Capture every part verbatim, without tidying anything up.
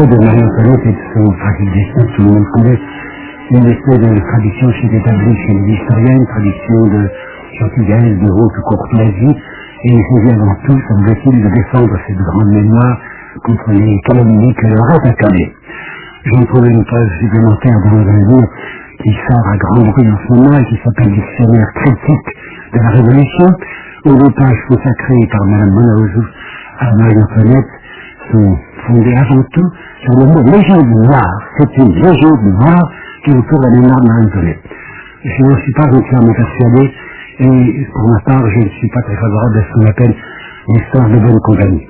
propos de Marie-Antoinette et de son tragique destin, tout le monde connaît une espèce de tradition qui est établie chez les historiens, une tradition de gentillesse, de haute courtoisie, et il s'agit avant tout, semble-t-il, de défendre cette grande mémoire contre les calomnies que leur a accordées. J'ai trouvé une preuve supplémentaire dans un livre qui sort à grand bruit en ce moment et qui s'appelle Dictionnaire critique de la Révolution, où les pages consacrées par Mme Monazou à Marie-Antoinette sont fondées avant tout sur le mot légende noire. C'est une légende noire qui entoure la mémoire de Marie-Antoinette. Je ne suis pas entièrement persuadé, et pour ma part, je ne suis pas très favorable à ce qu'on appelle l'histoire de bonne compagnie.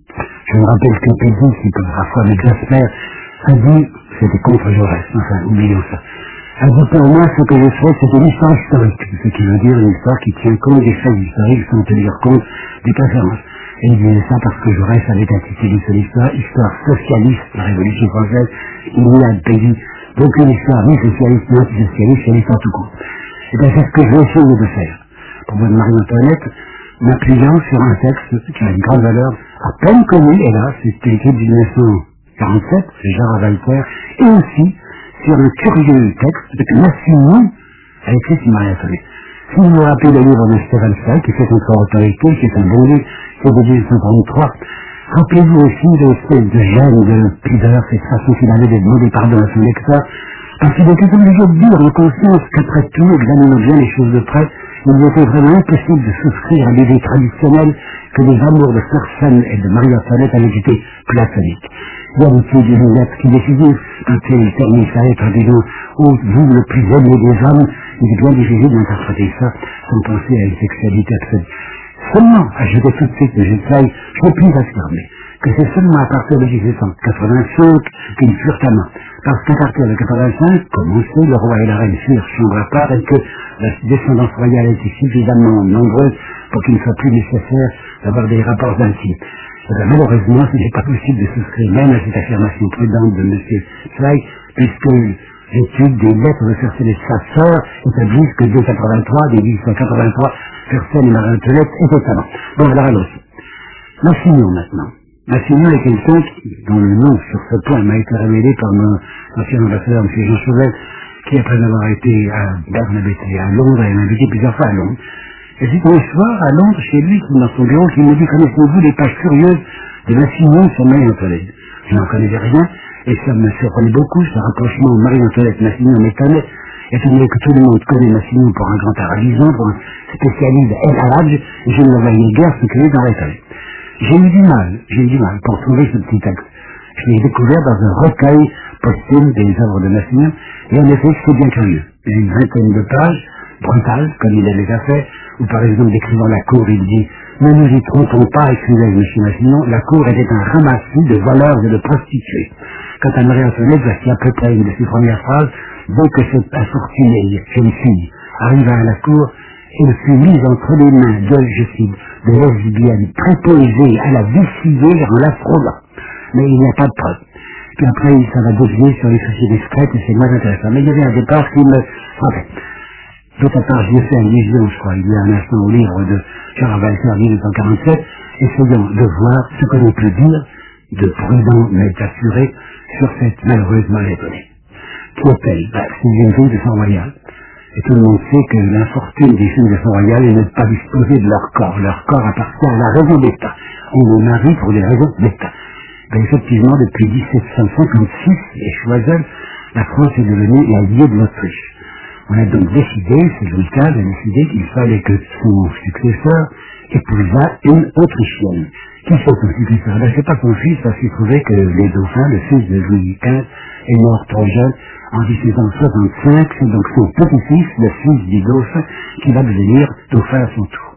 Je me rappelle que Pédis, qui parfois m'exaspère, a dit, c'était contre Jaurès, enfin, oublions ça, a dit pour moi ce que je souhaite, c'est une histoire historique, ce qui veut dire une histoire qui tient compte des faits historiques sans tenir compte des préférences. Et il disait ça parce que Jaurès avait intitulé son histoire, histoire socialiste, la Révolution française. Il n'y a pays d'aucune histoire ni socialiste ni antisocialiste, c'est l'histoire tout court. Et bien c'est ce que je vais essayer de faire. Pour votre Marie-Antoinette, m'appuyant sur un texte qui a une grande valeur, à peine connu, et là, c'était écrit en dix-neuf cent quarante-sept, c'est Jean Ravalter, et aussi sur le curieux texte que Massignon a écrit sur Marie-Antoinette. Si vous vous rappelez le livre de Stéphane Zweig, qui fait contre autorité, qui est un bon livre, c'est de mille neuf cent trente-trois, rappelez-vous aussi l'espèce de gêne, de pudeur, cette façon qu'il avait de demander pardon à son lecteur, parce qu'il était obligé de dire en conscience qu'après tout, examinant bien les choses de près, il lui était vraiment impossible de souscrire à l'idée traditionnelle que les amours de Fersen et de Marie-Antoinette avaient été platoniques. Il y a aussi une lettre qui décisive, quand il termine sa lettre en disant « Oh, vous, le plus aimé des hommes », il est bien difficile d'interpréter ça sans penser à une sexualité absolue. Seulement, ajouter tout de suite le Zweig, je puis affirmer que c'est seulement à partir de dix-sept cent quatre-vingt-cinq qu'ils furent amants. Parce qu'à partir de quatre-vingt-cinq, comme on sait, le roi et la reine furent chambre à part et que la descendance royale était suffisamment nombreuse pour qu'il ne soit plus nécessaire d'avoir des rapports intimes. Et bien, malheureusement, ce n'est pas possible de souscrire même à cette affirmation prudente de M. Zweig, puisque l'étude des lettres de Fersen et de sa sœur établissent que dès quatre-vingt-trois, dès dix-huit cent quatre-vingt-trois, Fersen et Marie-Antoinette étaient amants. Bon, alors allons-y. Massignon maintenant. Massignon est quelqu'un dont le nom sur ce point m'a été révélé par mon ancien ambassadeur, M. Jean Chauvel, qui après avoir été à Berne, et à Londres, et m'a invité plusieurs fois à Londres. Et c'est un soir, à Londres, chez lui, dans son bureau, qu'il me dit, connaissez-vous les pages curieuses de Massignon sur Marie-Antoinette? Je n'en connaissais rien, et ça me surprenait beaucoup, ce rapprochement Marie-Antoinette-Massignon m'étonnait, étant donné que tout le monde connaît Massignon pour un grand arabisant, pour un spécialiste El Hadj, et je ne le voyais guère ce qu'il est dans l'État. J'ai eu du mal, j'ai eu du mal pour trouver ce petit texte. Je l'ai découvert dans un recueil posthume des œuvres de Massignon, et en effet, c'est bien curieux. Il y a une vingtaine de pages, brutales, comme il a déjà fait, où par exemple, décrivant la cour, il dit « Ne nous y trompons pas, excusez M. Massignon, la cour était un ramassis de voleurs et de prostituées. » Quant à Marie-Antoinette, voici à peu près une de ses premières phrases, « Dès que cette infortunée jeune fille arriva à la cour, elle fut mise entre les mains de, je cite, de lesbiennes préposées à la vicier en la frôlant. » Mais il n'y a pas de preuve. Puis après, ça va dévier sur les sociétés discrètes et c'est moins intéressant. Mais il y avait un départ qui me... Enfin, d'autre part, j'ai fait allusion, je crois, il y a un instant au livre de Jean Ravalter, mille neuf cent quarante-sept, essayant de voir ce que l'on peut dire de prudent mais assuré sur cette malheureuse Marie-Antoinette. Qui est-elle? Bah, c'est une fille de sang royal. Et tout le monde sait que l'infortune des filles de sang royal est de ne pas disposer de leur corps. Leur corps appartient à la raison d'État. On les marie pour des raisons d'État. Ben, effectivement, depuis dix-sept cent cinquante-six, et Choiseul, la France est devenue l'alliée de l'Autriche. On a donc décidé, c'est Louis quinze a décidé qu'il fallait que son successeur épousât une Autrichienne. Qui c'est son successeur? Ben, c'est pas son fils, parce qu'il trouvait que les dauphins, le fils de Louis quinze, est mort trop jeune en dix-sept cent soixante-cinq, c'est donc son petit-fils, le fils du dauphin, qui va devenir dauphin à son tour.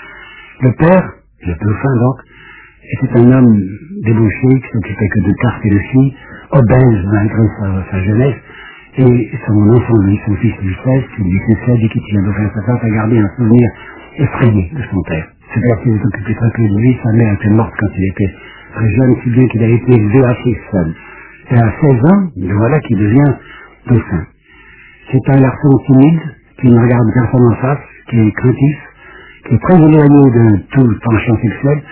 Le père, le dauphin donc, était un homme débauché, qui s'occupait que de cartes et de filles, obèse malgré sa, sa jeunesse, et son enfant, lui, son fils Louis seize, qui lui succède et qui tient dauphin à sa tante, a gardé un souvenir effrayé de son père. Ce père qui s'est occupé très peu de lui, sa mère était morte quand il était très jeune, si bien qu'il a été élevé assez seul. Et à seize ans, le voilà qui devient dauphin. C'est un garçon timide, qui ne regarde personne en face, qui est craintif, qui est très éloigné de tout penchant sexuel,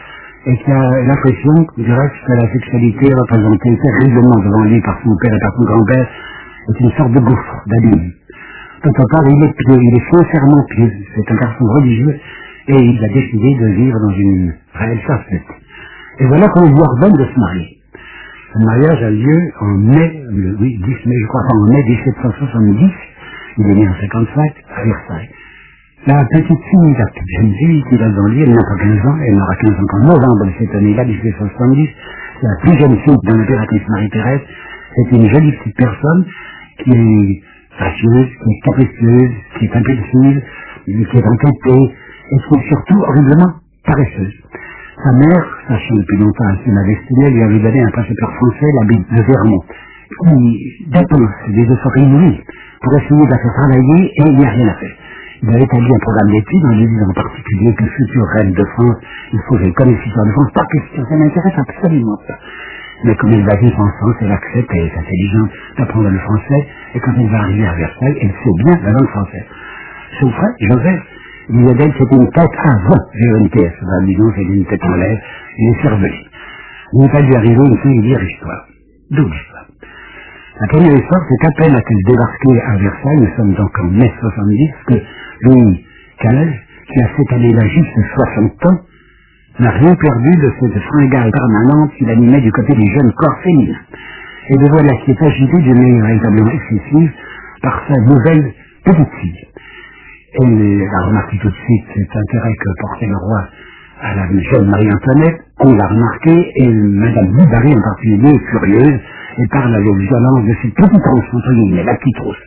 et qui a l'impression, du reste, que la sexualité représentée terriblement devant lui par son père et par son grand-père est une sorte de gouffre, d'abîme. D'autre part, il est pieux, il est sincèrement pieux, c'est un garçon religieux, et il a décidé de vivre dans une réelle chastité. Et voilà qu'on lui ordonne de se marier. Le mariage a lieu en mai, le, oui, dix mai, je crois, enfin, en mai dix-sept cent soixante-dix, il est né en cinquante-cinq, à Versailles. La petite fille, la petite jeune fille qui va dans lui, elle n'a pas quinze ans, elle aura quinze ans en novembre de cette année-là, dix-sept cent soixante-dix, c'est la plus jeune fille de l'impératrice Marie-Thérèse. C'est une jolie petite personne qui est fâcheuse, qui est capricieuse, qui est impulsive, qui est entêtée, et qui est surtout horriblement paresseuse. Sa mère, sachant depuis longtemps ainsi la destinée, lui avait donné un précepteur français, l'abbé de Vermont, qui dépense des efforts inouïs pour essayer de la faire travailler, et il n'y a rien à faire. Il a établi un programme d'études en lui disant en particulier que future reine de France, il faut qu'elle connaisse l'histoire de France, pas question, ça m'intéresse absolument pas. Mais comme elle va vivre en France, elle accepte, elle est intelligente d'apprendre le français, et quand elle va arriver à Versailles, elle sait bien la langue française. Son frère, Joseph, disait d'elle, c'est une tête avant Véronique, disons, c'est une tête en l'air, il est cervelé. Il n'est pas dû arriver une singulière histoire. Double histoire. La première histoire, c'est qu'à peine a-t-elle débarqué à Versailles, nous sommes donc en mai soixante-dix, que Louis quinze, qui a cette année-là juste soixante ans, n'a rien perdu de cette fringale permanente qu'il animait du côté des jeunes corps féminins. Et de voilà qui est agité d'une manière véritablement excessive par sa nouvelle petite fille. Elle a remarqué tout de suite cet intérêt que portait le roi à la jeune Marie-Antoinette, on l'a remarqué, et Madame du Barry en particulier est furieuse, et parle avec violence de cette petite rousse, entre guillemets, la petite rousse.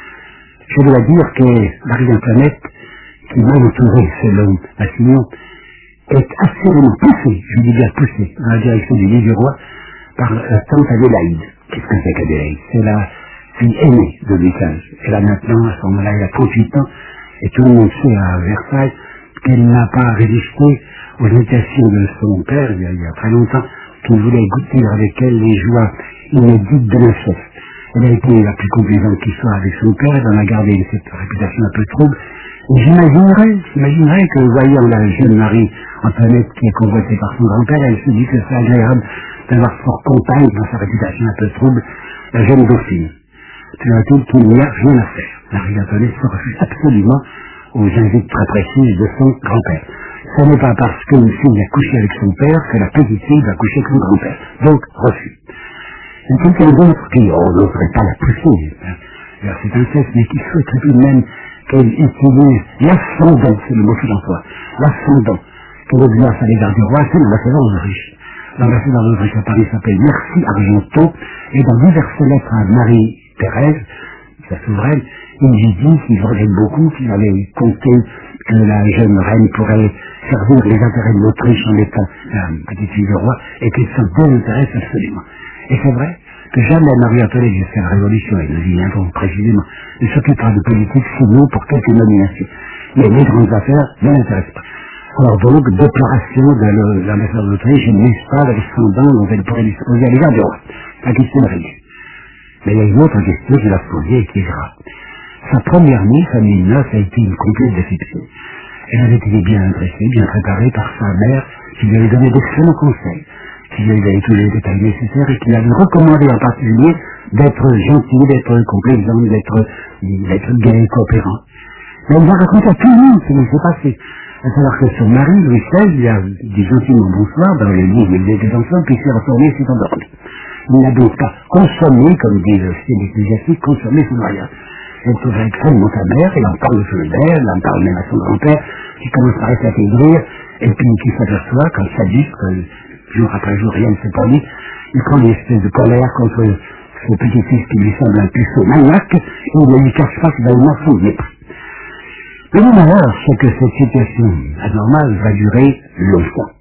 Je dois dire que Marie-Antoinette, qui m'a entouré selon Massillon, est absolument poussée, je dis bien poussée, dans la direction du lit du roi, par la tante Adélaïde. Qu'est-ce que c'est qu'Adélaïde? C'est la fille aînée de Louis quinze. Elle a maintenant, à ce moment-là, elle a trente-huit ans, et tout le monde sait à Versailles qu'elle n'a pas résisté aux invitations de son père, il y a, il y a très longtemps, qui voulait goûter avec elle les joies inédites de l'inceste. Elle a été la plus complaisante qui soit avec son père, elle en a gardé cette réputation un peu trouble. Et j'imaginerais, j'imaginerais que, voyant la jeune Marie-Antoinette qui est convoitée par son grand-père, elle se dit que c'est agréable d'avoir fort compagne dans sa réputation un peu trouble, la jeune dauphine. Tout à tout, qu'il n'y a rien à faire. Marie-Antoinette se refuse absolument aux invites très précises de son grand-père. Ce n'est pas parce qu'une fille a couché avec son père que la petite fille va coucher avec son grand-père. Donc, refus. Il y a quelqu'un d'autre qui, oh, n'oserait pas la pousser vers cet inceste, mais qui souhaiterait tout de même qu'elle utilise l'ascendant, c'est le mot qu'il emploie, l'ascendant qu'elle exerce à l'égard du roi, c'est l'ambassadeur d'Autriche. L'ambassadeur d'Autriche à Paris s'appelle Merci Argenteau, et dans diverses lettres à Marie-Thérèse, sa souveraine, il lui dit qu'il regrette beaucoup, qu'il avait compté que la jeune reine pourrait servir les intérêts de l'Autriche en étant la petite fille du roi, et qu'il s'en désintéresse absolument. Et c'est vrai que jamais Marie-Antoinette jusqu'à la Révolution, et nous y viendrons précisément, ne s'occupera de politique sinon pour quelques nominations. Mais les grandes affaires ne l'intéressent pas. Alors donc, déploration de l'ambassadeur d'Autriche, n'est-ce pas l'ascendant dont elle pourrait disposer à l'égard du roi. La question est réglée. Mais il y a une autre question qui l'a posée et qui est grave. Sa première nuit, sa nuit de noces, a été une complète déception. Elle avait été bien dressée, bien préparée par sa mère, qui lui avait donné d'excellents conseils, qui lui avait donné tous les détails nécessaires et qui lui avait recommandé en particulier d'être gentil, d'être complaisant, d'être, d'être gai, coopérant. Mais elle va raconter à tout le monde ce qui s'est passé. À savoir que son mari, Louis seize, lui a dit gentiment bonsoir dans le lit où ils étaient ensemble, puis s'est retourné et s'est endormi. Il n'a donc pas consommé, comme dit le style ecclésiastique, consommé son mariage. Elle trouve extrêmement sa mère, elle en parle au Fulbert, elle en parle même à son grand-père, qui commence par s'affaiblir, et puis qui s'aperçoit, quand ça dit, que jour après jour rien ne se produit, il prend une espèce de colère contre ce petit-fils qui lui semble un puceau maniaque, et il ne lui cache pas finalement son mépris. Le malheur, c'est que cette situation anormale va durer longtemps.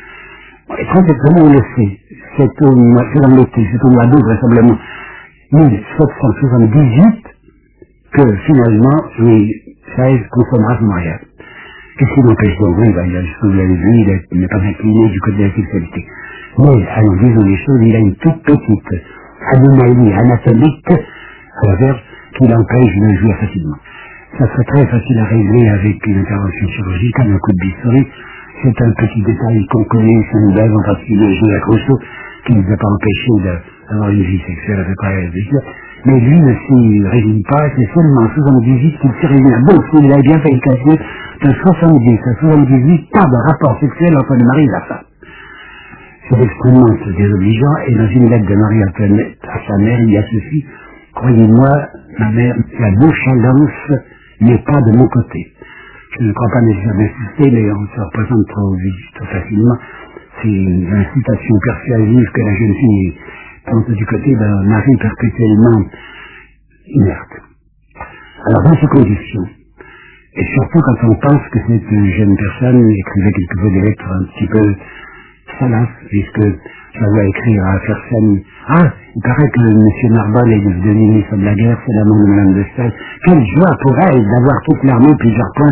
Et très exactement, on le sait, c'est au mois, c'est dans l'été, c'est au mois d'août, vraisemblablement, mille sept cent soixante-dix-huit, que finalement, Louis seize consommera son mariage. Qu'est-ce qui l'empêche donc? Oui, ben, il a, comme vous l'avez vu, il n'est pas incliné du côté de la sexualité. Mais, allons, disons les choses, il a une toute petite anomalie anatomique à la verge qui l'empêche de jouer facilement. Ça serait très facile à régler avec une intervention chirurgicale, un coup de bistouri, C'est un petit détail qu'on connaît, c'est une belle en particulier de Jacques Rousseau, qui ne nous a pas empêché d'avoir une vie sexuelle à peu près légère. Mais lui ne s'y résigne pas, c'est seulement en soixante-dix-huit qu'il s'y résigne. Bon, s'il a bien fait le calcul, de soixante-dix à soixante-dix-huit, pas de rapport sexuel entre le mari et la femme. C'est extrêmement désobligeant, et dans une lettre de Marie-Antoinette à sa mère, il y a ceci: croyez-moi, ma mère, la nonchalance n'est pas de mon côté. Je ne crois pas nécessairement insister, mais on se représente trop, trop facilement. C'est une incitation persuasive que la jeune fille tente du côté d'un mari perpétuellement inerte. Alors, dans ces conditions, et surtout quand on pense que cette jeune personne écrivait quelquefois des lettres un petit peu salaces, puisque je la vois écrire à Fersen: ah, il paraît que M. Narbonne est devenu ministre de la guerre, c'est l'amant de Mme de Staël. Quelle joie pour elle d'avoir toute l'armée plusieurs points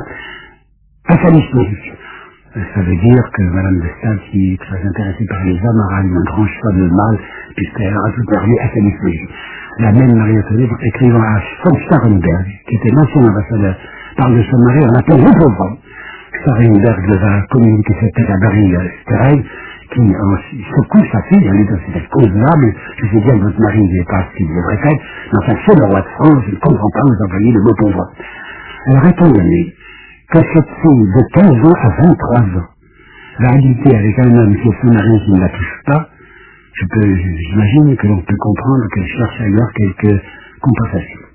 à sa disposition. Ça veut dire que Mme de Staël, qui est très intéressée par les hommes, aura un grand choix de mâle, puisqu'elle aura toute l'armée à sa disposition. La même Marie-Antoinette, écrivant à von Starrenberg, qui était l'ancien ambassadeur, parle de son mari en appelant le pauvre. Starrenberg va communiquer cette tête à Barry Sterling, qui en secoue sa fille, elle est dans cette causable. Je sais bien que votre mari n'est pas ce qu'il devrait faire, mais enfin c'est le roi de France, il ne comprend pas vous envoyer le mot pauvre. Alors étant donné que cette fille de quinze ans à vingt-trois ans va habiter avec un homme qui est son mari qui ne la touche pas, je peux, j'imagine que l'on peut comprendre qu'elle cherche ailleurs quelques compensations.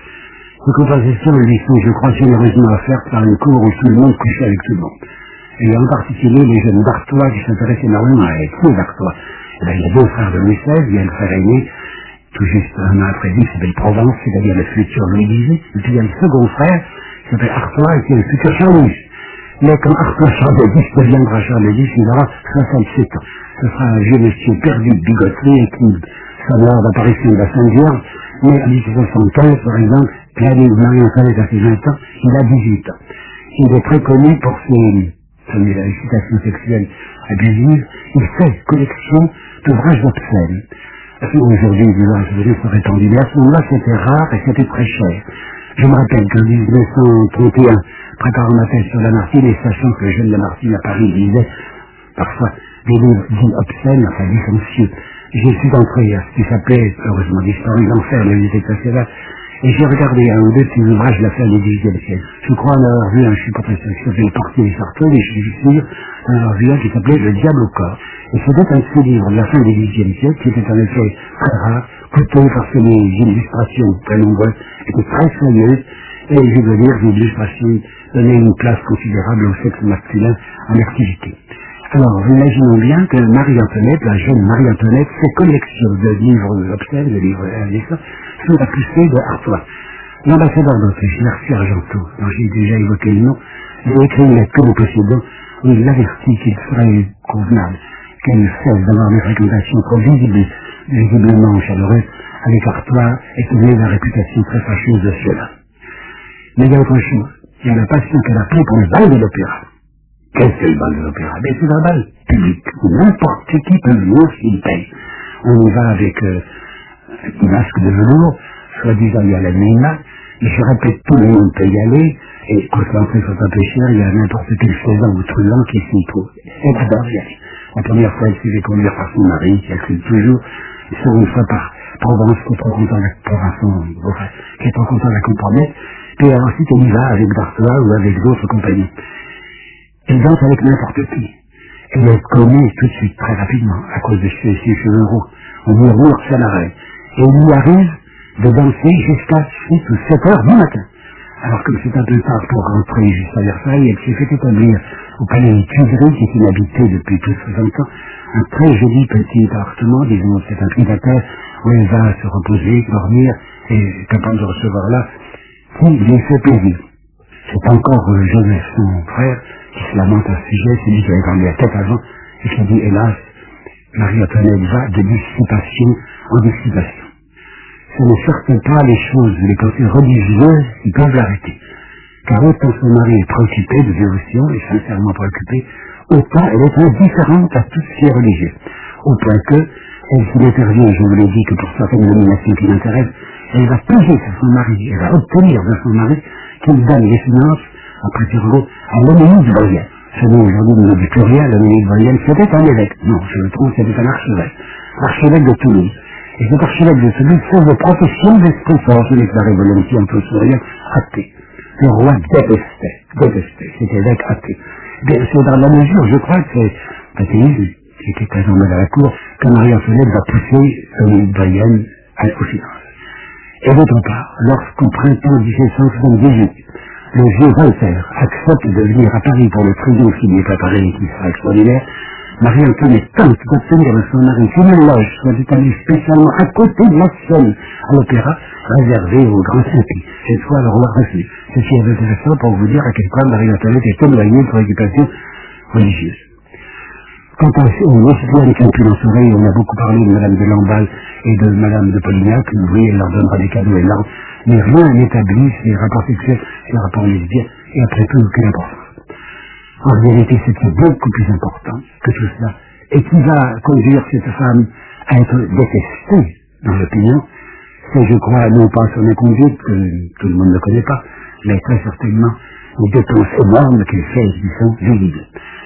Ces compensations lui sont, je crois, généreusement offertes par une cour où tout le monde couchait avec tout le monde. Et en particulier les jeunes d'Artois qui s'intéressent énormément à elle. Qui est d'Artois? Eh bien, il y a deux frères de Louis seize, il y a le frère aîné, tout juste un an après lui, qui s'appelle Provence, c'est-à-dire le futur Louis dix-huit, et puis il y a le second frère, qui s'appelle Artois, et qui est le futur Charles dix. Mais quand Artois Charles dix deviendra Charles dix, il aura soixante-sept ans. Ce sera un vieux monsieur perdu de bigoterie et qui s'honore d'apparition de la Sainte Vierge, mais en dix-huit cent soixante-quinze, par exemple, l'année où Marie-Antoinette a ses vingt ans, il a dix-huit ans. Il est très connu pour ses, son excitation sexuelle abusive. Il fait collection d'ouvrages obscènes. Aujourd'hui, les ouvrages obscènes sont répandus, mais à ce moment-là, c'était rare et c'était très cher. Je me rappelle qu'en dix-neuf cent trente et un, préparant ma thèse sur Lamartine, et sachant que le jeune Lamartine à Paris lisait parfois des livres dits obscènes, enfin licencieux, j'ai su entrer à ce qui s'appelait, heureusement disparu, l'enfer de la Bibliothèque nationale, et j'ai regardé un ou deux de ces ouvrages de la fin du dix-huitième siècle. Je crois en avoir vu un, je suis pas très sûr, qui s'appelait Le Portier des Sarteux, et je suis sûr en avoir vu un qui s'appelait Le Diable au corps. Et c'était un de ces livres de la fin du dix-huitième siècle, qui était en effet très rare, coûteux parce que les illustrations très nombreuses étaient très soigneuses, et je dois dire que les illustrations donnaient une place considérable au sexe masculin en activité. Alors, nous imaginons bien que Marie-Antoinette, la jeune Marie-Antoinette, ses collections de livres obscènes, de livres indécents, sous la poussée de Artois. L'ambassadeur d'Autriche, Mercier Argenteau, dont j'ai déjà évoqué le nom, lui a écrit une lettre que nous possédons, où il l'avertit qu'il serait convenable qu'elle cesse d'avoir des fréquentations trop visibles, visiblement chaleureuses, avec Artois, et qu'il ait la réputation très fâcheuse de cela. Mais il y a autre chose. Il y a la passion qu'elle a pris pour le bal de l'opéra. Qu'est-ce que le bal de l'opéra? Ben, c'est un bal public, où n'importe qui peut venir s'il paye. On y va avec euh, un masque de velours, soi-disant il y a l'anonymat, et je répète, tout le monde peut y aller, et quand l'entrée soit un peu chère, il y a n'importe quel faisant ou truand qui s'y trouve. Elle adore y aller. La première fois, elle s'est fait conduire par son mari, qui accuse toujours, et sur une fois par Provence, qui est trop content de la qui est trop content de la compromettre, puis ensuite elle y va avec D'Artois ou avec d'autres compagnons. Elle danse avec n'importe qui. Elle est connue tout de suite, très rapidement, à cause de ses, ses cheveux roux. On lui roule ça l'arrêt. Et il lui arrive de danser jusqu'à six ou sept heures du matin. Alors comme c'est un peu tard pour rentrer jusqu'à Versailles, elle s'est fait établir au palais des Tuileries, qui est inhabité depuis plus de soixante ans, un très joli petit appartement, disons, c'est un privateur, où elle va se reposer, dormir, et capable de recevoir là, qui lui fait plaisir. C'est encore euh, Joseph, son frère, qui se lamente à ce sujet, c'est lui qui avait vendu la tête avant, et qui dit, hélas, Marie-Antoinette va de dissipation en dissipation. Ce ne sortent pas les choses, les pensées religieuses qui peuvent l'arrêter. Car autant son mari est préoccupé de dévotion, et sincèrement préoccupé, autant elle est indifférente à tout ce qui est religieux. Au point que, elle s'il intervient, je vous l'ai dit que pour certaines nominations qui l'intéressent, elle va peser sur son mari, elle va obtenir de son mari qu'il donne les finances, après Turgot, à l'ennemi du Bruyère. ce nom aujourd'hui ne dit plus rien, Dominique Voyelle, c'était un évêque. Non, je le trouve, c'était un archevêque. Archevêque de Toulouse. Et cet archevêque de Toulouse faisait profession d'esprit fort, je déclarais volontiers en tout sourire, athée. Le roi détestait, détestait cet évêque athée. Mais c'est dans la mesure, je crois que c'est l'athéisme qui était présent à la cour, que Marie-Antoinette va pousser Dominique Voyelle au silence. Et d'autre part, lorsqu'au printemps dix-sept cent soixante-dix-huit, le vieux Voltaire accepte de venir à Paris pour le triomphe qui lui est préparé et qui sera extraordinaire, Marie-Antoinette tente d'obtenir de son mari qu'une loge soit établie spécialement à côté de la scène à l'opéra, réservée aux grands impies. Cette fois, le roi refuse. Ceci est intéressant pour vous dire à quel point Marie-Antoinette est éloignée de préoccupations religieuses. Quant à une lesbienne qui a pu l'ensourer, on a beaucoup parlé de Madame de Lamballe et de Madame de Polignac, oui, elle leur donnera des cadeaux et l'arme, mais rien n'établit ces rapports sexuels, ces rapports lesbiens, et après tout, aucune importance. En réalité, c'est beaucoup plus important que tout cela, et qui va conduire cette femme à être détestée dans l'opinion, c'est, je crois, non pas son inconduite, que tout le monde ne connaît pas, mais très certainement les dépenses énormes qu'elle fait qui sont visibles.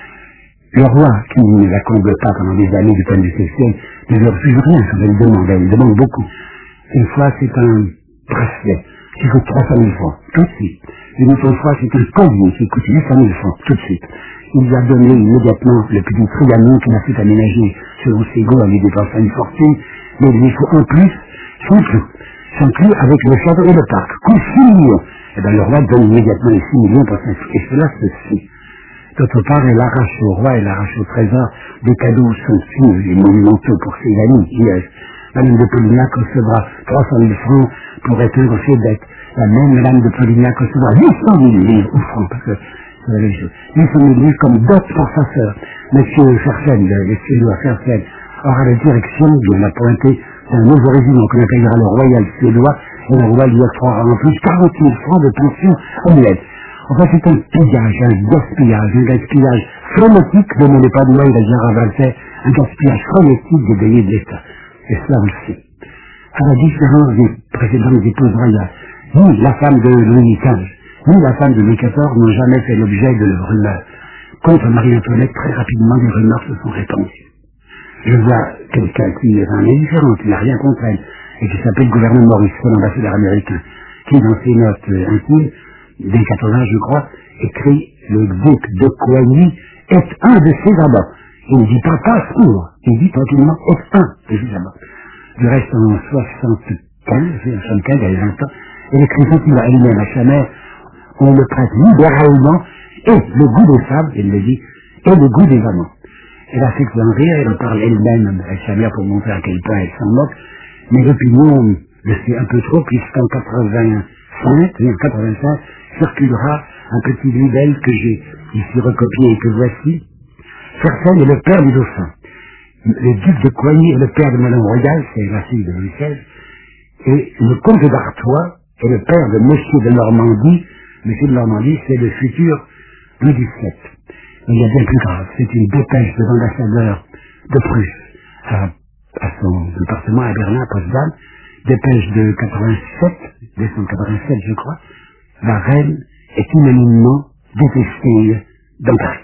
Le roi, qui ne la comble pas pendant des années du point de vue sexuel, ne lui refuse rien quand elle demande, elle demande beaucoup. Une fois, c'est un bracelet qui coûte trois cent mille francs, tout de suite. Une autre fois, c'est un collier qui coûte huit cent mille francs, tout de suite. Il lui a donné immédiatement le petit trianon qu'il a fait aménager selon ses goûts à lui dépenser une fortune, mais il lui faut en plus son clou. Son clou avec le château et le parc. Coûte six millions. Et bien le roi donne immédiatement les six millions pour s'inscrire. Et cela se fait. D'autre part, elle arrache au roi, elle arrache au trésor des cadeaux somptueux et monumentaux pour ses amis. Yes. Madame de Polignac recevra trois cent mille francs pour éteindre ses dettes. La même Madame de Polignac recevra huit cent mille livres ou francs, parce que c'est la même chose. huit cent mille livres comme dot pour sa sœur. Monsieur Fersen, le Suédois Fersen, aura la direction de la pointée d'un nouveau régiment qu'on appellera le Royal Suédois, et le roi lui octroiera en plus quarante mille francs de pension annuelle. Enfin, c'est un pillage, un gaspillage, un gaspillage frénétique, ne demandez pas de moi, il a déjà ravancé, un gaspillage frénétique des deniers de l'État. Et cela, on le sait. À la différence des précédentes épouses royales, ni la femme de Louis quinze, ni la femme de Louis quatorze n'ont jamais fait l'objet de rumeurs. Contre Marie-Antoinette, très rapidement, des rumeurs se sont répandues. Je vois quelqu'un qui est un indifférent, qui n'a rien contre elle, et qui s'appelle le gouverneur Maurice, l'ambassadeur américain, qui, dans ses notes euh, intimes, dès quatre-vingts, je crois, écrit « Le duc de Coigny est un de ses amants ». Il ne dit pas « pas pour », il dit tranquillement « est un de ses amants ». Du reste, en soixante-quinze, soixante-quinze, il y a vingt ans, elle écrivait qu'il a elle-même à sa mère, on le prête libéralement, et le goût des femmes, elle le dit, et le goût des amants. Elle a fait que en rire, elle en parle elle-même avec sa mère pour montrer à quel point elle s'en moque, mais l'opinion le sait un peu trop, puisqu'en quatre-vingt-cinq, oui, en quatre-vingt-cinq, circulera un petit libelle que j'ai ici recopié et que voici. Fersen est le père du dauphin. Le duc de Coigny est le père de Madame Royale, c'est la fille de Louis seize, et le comte d'Artois est le père de Monsieur de Normandie. Monsieur de Normandie, c'est le futur Louis dix-sept. Mais il y a bien plus grave, c'est une dépêche de l'ambassadeur de Prusse à, à son département à Berlin, à Potsdam, dépêche de quatre-vingt-sept, décembre quatre-vingt-sept, je crois. La reine est unanimement détestée dans Paris.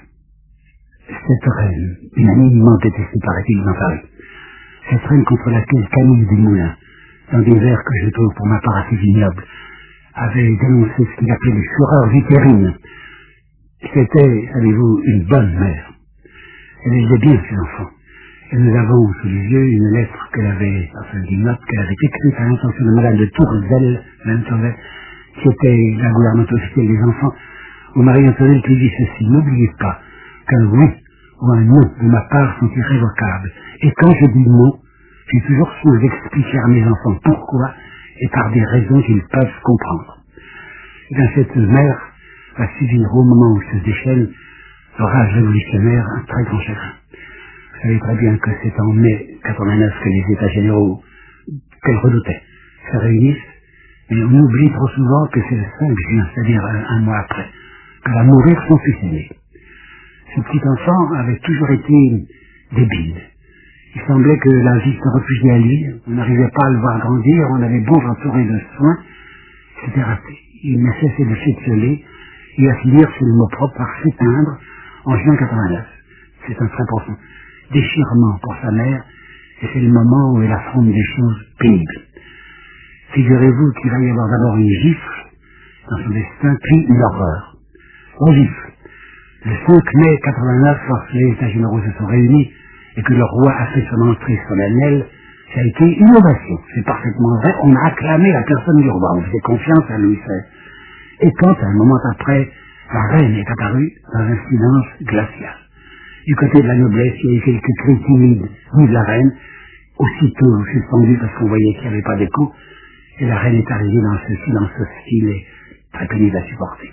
Cette reine, unanimement détestée, paraît-il, dans Paris. Cette reine contre laquelle Camille Desmoulins, dans des vers que je trouve pour ma part assez ignobles, avait dénoncé ce qu'il appelait les fureurs utérines. C'était, savez-vous, une bonne mère. Elle aimait bien ses enfants. Et nous avons sous les yeux une lettre qu'elle avait, enfin une note qu'elle avait écrite à l'intention de Madame de Tourzel, Madame Tourzel, qui était la gouvernante officielle des enfants, où Marie-Antoinette lui dit ceci: n'oubliez pas qu'un oui ou un non de ma part sont irrévocables. Et quand je dis non, j'ai toujours su expliquer à mes enfants pourquoi, et par des raisons qu'ils peuvent comprendre. Et dans cette mère va subir au moment où se déchaîne le rage révolutionnaire un très grand chagrin. Vous savez très bien que c'est en mai quatre-vingt-neuf que les États généraux qu'elle redoutait se réunissent, mais on oublie trop souvent que c'est le cinq juin, c'est-à-dire un, un mois après, qu'elle va mourir son fils aîné. Ce petit enfant avait toujours été débile. Il semblait que la vie se refugiait à lui, on n'arrivait pas à le voir grandir, on avait beau l'entourer de soins, c'était raté. Il ne cessait de s'étioler, et à finir, c'est le mot propre, par s'éteindre, en juin quatre-vingt-neuf. C'est un très profond déchirement pour sa mère, et c'est le moment où elle affronte des choses pénibles. Figurez-vous qu'il va y avoir d'abord une gifle dans son destin, puis une horreur. On gifle. Le cinq mai quatre-vingt-neuf, lorsque les États généraux se sont réunis et que le roi a fait son entrée solennelle, ça a été une ovation. C'est parfaitement vrai. On a acclamé la personne du roi. On faisait confiance à Louis seize. Et quand, un moment après, la reine est apparue dans un silence glacial. Du côté de la noblesse, il y a eu quelques cris timides, vive la reine, aussitôt suspendus parce qu'on voyait qu'il n'y avait pas d'écho, et la reine est arrivée dans ce silence hostile et très pénible à supporter.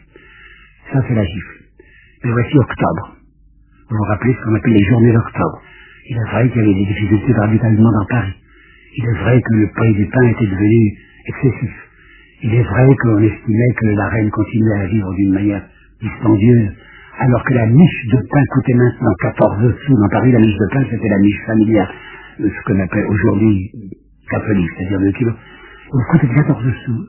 Ça, c'est la gifle. Mais voici octobre. Vous vous rappelez ce qu'on appelle les journées d'octobre. Il est vrai qu'il y avait des difficultés de ravitaillement dans Paris. Il est vrai que le prix du pain était devenu excessif. Il est vrai qu'on estimait que la reine continuait à vivre d'une manière dispendieuse, alors que la miche de pain coûtait maintenant quatorze sous. Dans Paris, la miche de pain, c'était la miche familiale, ce qu'on appelle aujourd'hui catholique, c'est-à-dire le kilo. Elle coûtait quatorze sous.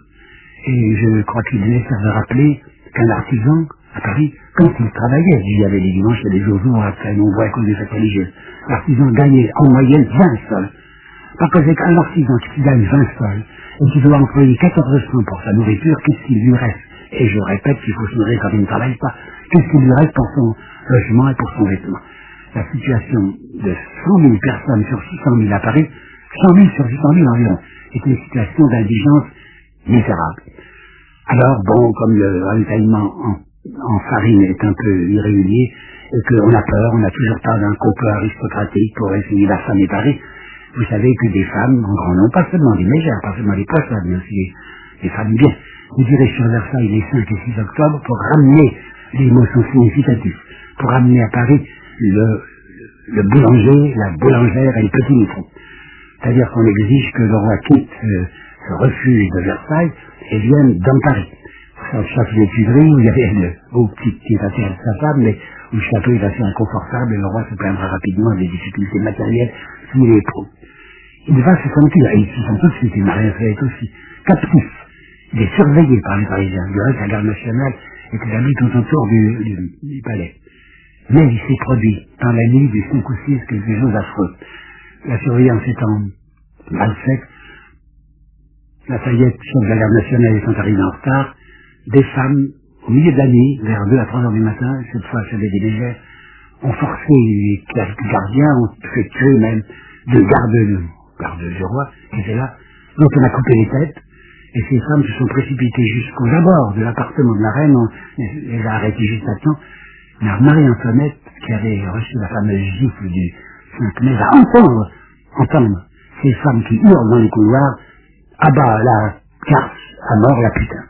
Et je crois qu'il est nécessaire de rappeler qu'un artisan, à Paris, quand il travaillait, il y avait des dimanches et des jours après, on voit à cause des fêtes religieuses, l'artisan gagnait en moyenne vingt sols. Par conséquent, un artisan qui gagne vingt sols et qui doit employer quatorze cents pour sa nourriture, qu'est-ce qu'il lui reste? Et je répète qu'il faut se nourrir quand il ne travaille pas. Qu'est-ce qu'il lui reste pour son logement et pour son vêtement? La situation de cent mille personnes sur six cent mille à Paris, cent mille sur six cent mille environ, est une situation d'indigence misérable. Alors, bon, comme le ravitaillement en, en farine est un peu irrégulier, et qu'on a peur, on n'a toujours pas d'un complot aristocratique pour essayer d'affamer Paris, vous savez que des femmes, en grand nombre, pas seulement des mégères, pas seulement des poissons, mais aussi des, des femmes bien, vous direz sur Versailles les cinq et six octobre pour ramener les émotions significatives, pour ramener à Paris le, le boulanger, la boulangère et le petit mitron. C'est-à-dire qu'on exige que le roi quitte euh, ce refuge de Versailles et vienne dans Paris. Au château des Tuileries, où il y avait le beau petit qui est assez instable, mais où le château est assez inconfortable et le roi se plaindra rapidement des difficultés matérielles qu'il éprouve. Il va se sentir, et il se sent tout de suite, il n'a rien fait aussi, captif. Il est surveillé par les Parisiens. Du reste, la garde nationale est établie tout autour du, du, du palais. Mais il s'est produit dans la nuit du cinq ou six quelque chose d'affreux. La surveillance étant mal faite, Lafayette, chef de la garde nationale, étant arrivé en retard, des femmes, au milieu de la nuit, vers deux à trois heures du matin, cette fois j'avais des légères, ont forcé les gardiens, ont fait tuer même deux gardes, gardes du roi, qui étaient là, dont on a coupé les têtes, et ces femmes se sont précipitées jusqu'aux abords de l'appartement de la reine, on les a arrêtées juste à temps, mais Marie-Antoinette, qui avait reçu la fameuse gifle du cinq mai, va entendre, entendre ces femmes qui hurlent dans les couloirs, ah bah la carce à mort la putain.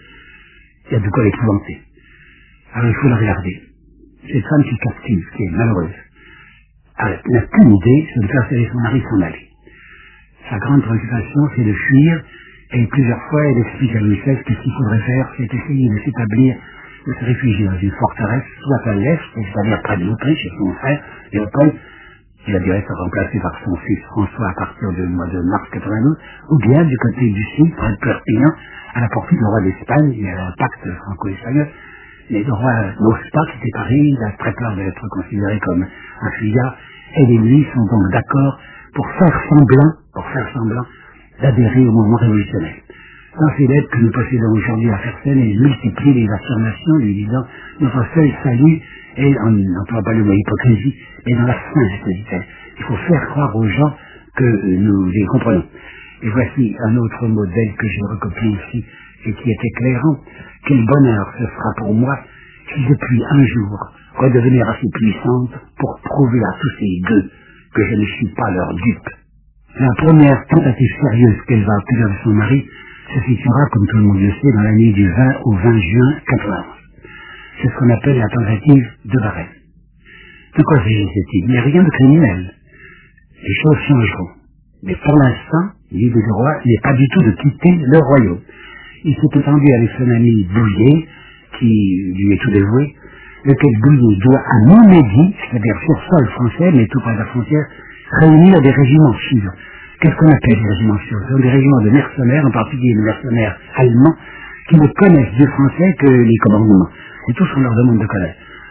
Il y a de quoi l'épouvanter. Alors il faut la regarder. Cette femme qui est captive, qui est malheureuse, elle n'a qu'une idée, c'est de faire céder son mari s'en aller. Sa grande préoccupation, c'est de fuir, et plusieurs fois elle explique à Louis seize que ce qu'il faudrait faire, c'est essayer de s'établir, de se réfugier dans une forteresse, soit à l'est, c'est-à-dire près de l'Autriche, chez son frère, Léopold, il a dû être remplacé par son fils François à partir du mois de mars quatre-vingt-douze, ou bien du côté du sud, près de Perpignan, à la portée du roi d'Espagne, il y a un pacte franco-espagnol, mais le roi n'ose pas quitter Paris, il a très peur d'être considéré comme un fuyard, et les lui sont donc d'accord pour faire semblant, pour faire semblant d'adhérer au mouvement révolutionnaire. Dans ces lettres que nous possédons aujourd'hui à Fersen, il multiplie les affirmations lui disant notre seul salut est, on n'emploie pas le mot hypocrisie, mais dans la fin, je dit-elle. Il faut faire croire aux gens que nous les comprenons. Et voici un autre modèle que j'ai recopié ici et qui est éclairant. Quel bonheur ce sera pour moi si je puis un jour redevenir assez puissante pour prouver à tous ces gueux que je ne suis pas leur dupe. La première tentative sérieuse qu'elle va obtenir de son mari se situera, comme tout le monde le sait, dans la nuit du vingt au vingt juin quatre-vingt-onze. C'est ce qu'on appelle la tentative de Varennes. De quoi s'agit-il? Il n'y a rien de criminel. Les choses changeront. Mais pour l'instant, l'idée du roi n'est pas du tout de quitter le royaume. Il s'est entendu avec son ami Bouillet, qui lui est tout dévoué, lequel Bouillet doit à Montmédy, c'est-à-dire sur sol français, mais tout près de la frontière, réunir des régiments sûrs. Qu'est-ce qu'on appelle des régiments sûrs? Ce sont des régiments de mercenaires, en particulier des mercenaires allemands, qui ne connaissent du français que les commandements. C'est tout ce qu'on leur demande de connaître.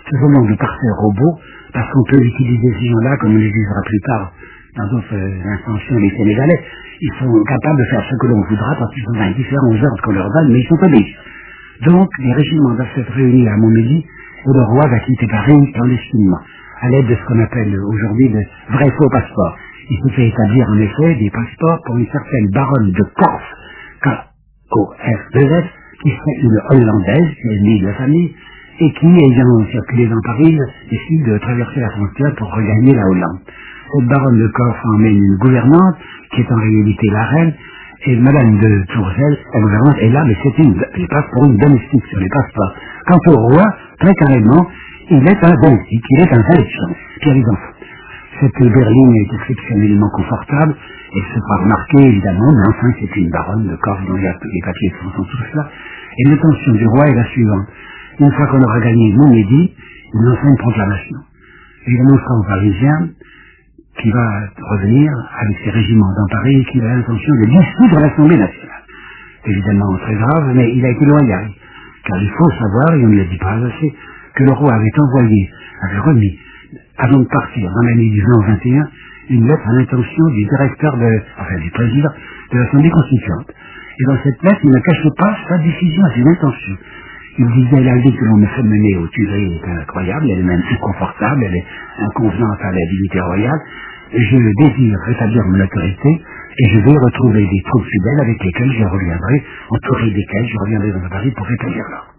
faisons donc de parfaits robots, parce qu'on peut utiliser ces gens-là, comme on les jugera plus tard dans d'autres euh, instantions, les Sénégalais. Ils sont capables de faire ce que l'on voudra parce qu'ils sont indifférents aux ordres qu'on leur donne, mais ils sont obéis. Donc, les régiments doivent s'être réunis à Montmédy et le roi va quitter Paris clandestinement, à l'aide de ce qu'on appelle aujourd'hui de vrais faux passeports. Il s'est fait établir en effet des passeports pour une certaine baronne de Corse, K O F deux S, qui serait une Hollandaise, qui est née de la famille, et qui, ayant circulé dans Paris, décide de traverser la frontière pour regagner la Hollande. Cette baronne de Corse emmène une gouvernante, qui est en réalité la reine, et Madame de Tourzel, la gouvernante, est là, mais c'est une, elle passe pour une domestique sur les passeports. Quant au roi, très carrément, il est un domestique, il est un valet de chambre. Pierre les enfants. Cette berline est exceptionnellement confortable, elle se fera remarquer évidemment, mais enfin c'est une baronne de Corse dont les papiers sont tout cela. Et l'intention du roi est la suivante. Une fois qu'on aura gagné Montmédy, il lancera une proclamation. Et il annoncera aux Parisiens qui va revenir avec ses régiments dans Paris et qu'il a l'intention de dissoudre l'Assemblée nationale. Évidemment très grave, mais il a été loyal. Car il faut savoir, et on ne le dit pas assez, que le roi avait envoyé, avait remis, avant de partir dans l'année mille neuf cent vingt et un, une lettre à l'intention du directeur de, enfin du président de l'Assemblée constituante. Et dans cette lettre, il ne cachait pas sa décision, ses intentions. Il disait, la vie que l'on me fait mener au Tuileries est incroyable, elle est même inconfortable, elle est inconvenante à la dignité royale. Je désire rétablir mon autorité et je vais retrouver des troupes fidèles avec lesquelles je reviendrai, entouré desquelles je reviendrai dans Paris pour rétablir l'ordre.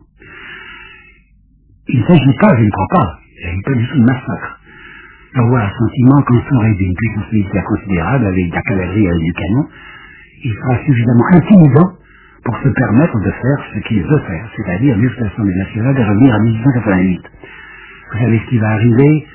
Il ne s'agit pas, je ne crois pas, il ne s'agit pas du tout de massacre. Le roi a le sentiment qu'entouré d'une puissance militaire considérable avec de la cavalerie et du canon, il sera suffisamment intimidant pour se permettre de faire ce qu'il veut faire, c'est-à-dire juste l'Assemblée nationale de revenir à mille huit cent quatre-vingt-huit. Vous savez ce qui va arriver?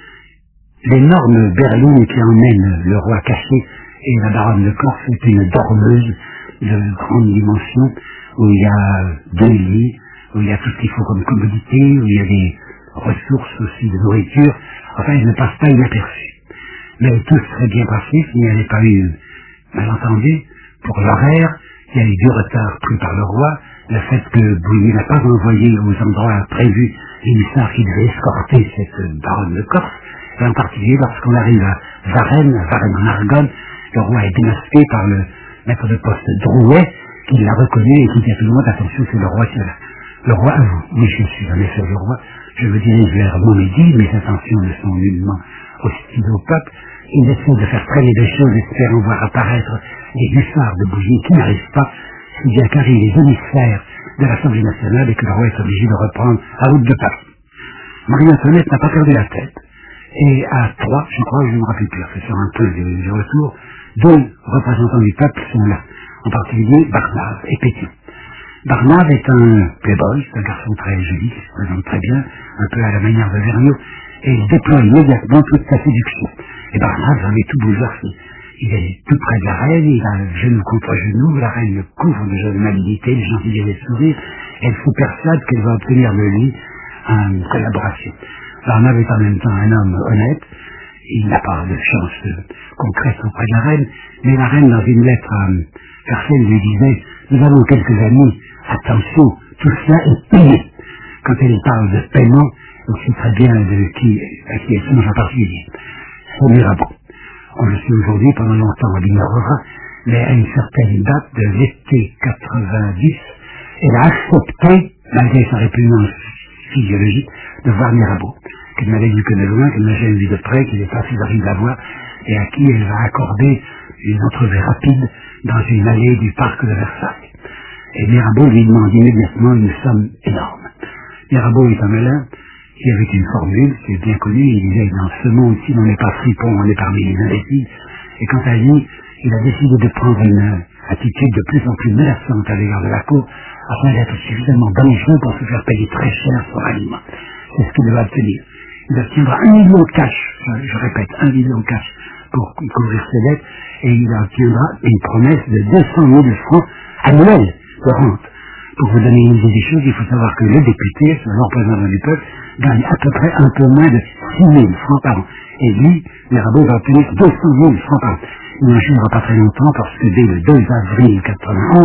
L'énorme berline qui emmène le roi caché et la baronne de Corse est une dormeuse de grande dimension où il y a deux lits, où il y a tout ce qu'il faut comme commodité, où il y a des ressources aussi de nourriture. Enfin, il ne passe pas inaperçu. Mais tout serait bien passé s'il n'y avait pas eu, malentendu, pour l'horaire. Il y a eu du retard pris par le roi, le fait que Bouilly n'a pas envoyé aux endroits prévus l'émissaire qui devait escorter cette baronne de Corse, et en particulier lorsqu'on arrive à Varennes, à Varennes en Argonne, le roi est démasqué par le maître de poste Drouet, qui l'a reconnu et qui dit à tout le monde, attention, c'est le roi qui est là. Le roi avoue, oui, je suis en effet le roi, je me dirige vers Montmédy, mes intentions ne sont nullement hostiles au peuple, il essaie de faire traîner des choses, espérant voir apparaître les hussards de Bouilly qui n'arrivent pas, si bien qu'arrivent les émissaires de l'Assemblée nationale et que le roi est obligé de reprendre la route de Paris. Marie-Antoinette n'a pas perdu la tête. Et à trois, je crois, je ne me rappelle plus, c'est sur un peu du, du retour, deux représentants du peuple sont là, en particulier Barnave et Pétion. Barnave est un playboy, c'est un garçon très joli, qui se présente très bien, un peu à la manière de Vergniaud, et il déploie immédiatement toute sa séduction. Et Barnave avait tout bouleversé. Il est tout près de la reine, il a genou contre genou, la reine le couvre de jovialité, les gens qui viennent sourire, elle se persuade qu'elle va obtenir de lui une collaboration. Barnave est en même temps un homme honnête, il n'a pas de chance concrète auprès de la reine, mais la reine, dans une lettre à Persène, lui disait, nous avons quelques amis, attention, tout cela est payé. Quand elle parle de paiement, on sait très bien de qui, à qui elle songe en particulier. C'est Mirabeau. On le sait aujourd'hui, pendant longtemps on l'ignorera, mais à une certaine date de l'été quatre-vingt-dix, elle a accepté, malgré sa répugnance physiologique, de voir Mirabeau, qu'elle n'avait vu que de loin, qu'elle n'a jamais vu de près, qu'il n'est pas si horrible à voir, et à qui elle va accorder une entrevue rapide dans une allée du parc de Versailles. Et Mirabeau lui demande immédiatement une somme énorme. Mirabeau est un malin qui avait une formule qui est bien connue, il disait, dans ce monde, si l'on n'est pas fripon, on est parmi les imbéciles. Et quant à lui, il a décidé de prendre une attitude de plus en plus menaçante à l'égard de la cour, afin d'être suffisamment dangereux pour se faire payer très cher son aliment. C'est ce qu'il va obtenir. Il obtiendra un million de cash, je, je répète, un million de cash pour couvrir ses dettes, et il obtiendra une promesse de deux cent mille francs annuels de rente. Pour vous donner une idée des choses, il faut savoir que le député, le représentant du peuple, gagne à peu près un peu moins de six mille francs par an. Et lui, Mirabeau va obtenir deux cent mille francs par an. Il n'en changera pas très longtemps parce que dès le deux avril quatre-vingt-onze,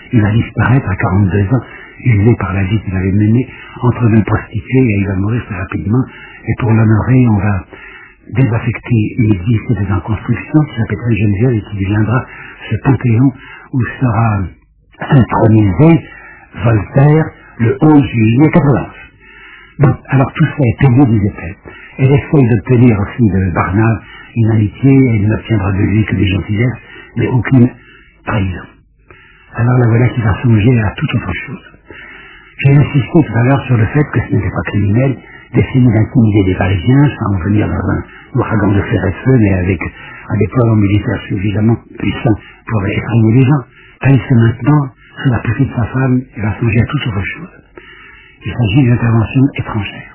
il va disparaître à quarante-deux ans, usé par la vie qu'il avait menée, entre deux prostituées, et il va mourir très rapidement. Et pour l'honorer, on va désaffecter une église qui était en construction, qui s'appellera Geneviève, et qui deviendra ce panthéon où sera intronisé Voltaire le onze juillet quatre-vingt-onze. Bon, alors tout ça est payé, disait-elle. Elle essaye d'obtenir aussi de Barnave une amitié, elle n'obtiendra de lui que des gentillesses, mais aucune trahison. Alors la voilà qui va songer à toute autre chose. J'ai insisté tout à l'heure sur le fait que ce n'était pas criminel d'essayer d'intimider des Parisiens sans venir dans un ouragan de fer et de feu, mais avec un déploiement militaire suffisamment puissant pour effrayer les gens. Elle sait maintenant, sous la poussée de sa femme, elle va songer à toute autre chose. Il s'agit d'une intervention étrangère.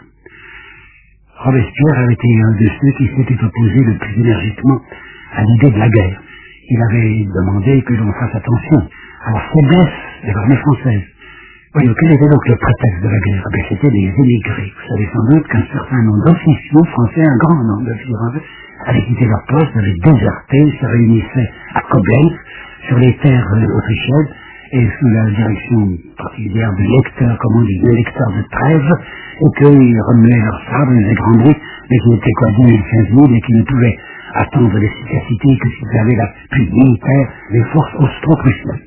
Robespierre avait été un de ceux qui s'étaient opposés le plus énergiquement à l'idée de la guerre. Il avait demandé que l'on fasse attention à la faiblesse de l'armée française. Voyons, quel était donc le prétexte de la guerre? Ben, c'était des émigrés. Vous savez sans doute qu'un certain nombre d'officiers français, un grand nombre d'officiers français, avaient quitté leur poste, avaient déserté, se réunissaient à Koblenz, sur les terres autrichiennes, et sous la direction particulière du lecteur, comme on dit, le lecteur de Trèves, et qu'ils remuaient leurs sabres, ils faisaient grand bruit, mais qui étaient quoi, dix mille, quinze mille, et qui ne pouvaient attendre l'efficacité que s'ils avaient l'appui militaire des forces austro-prussiennes.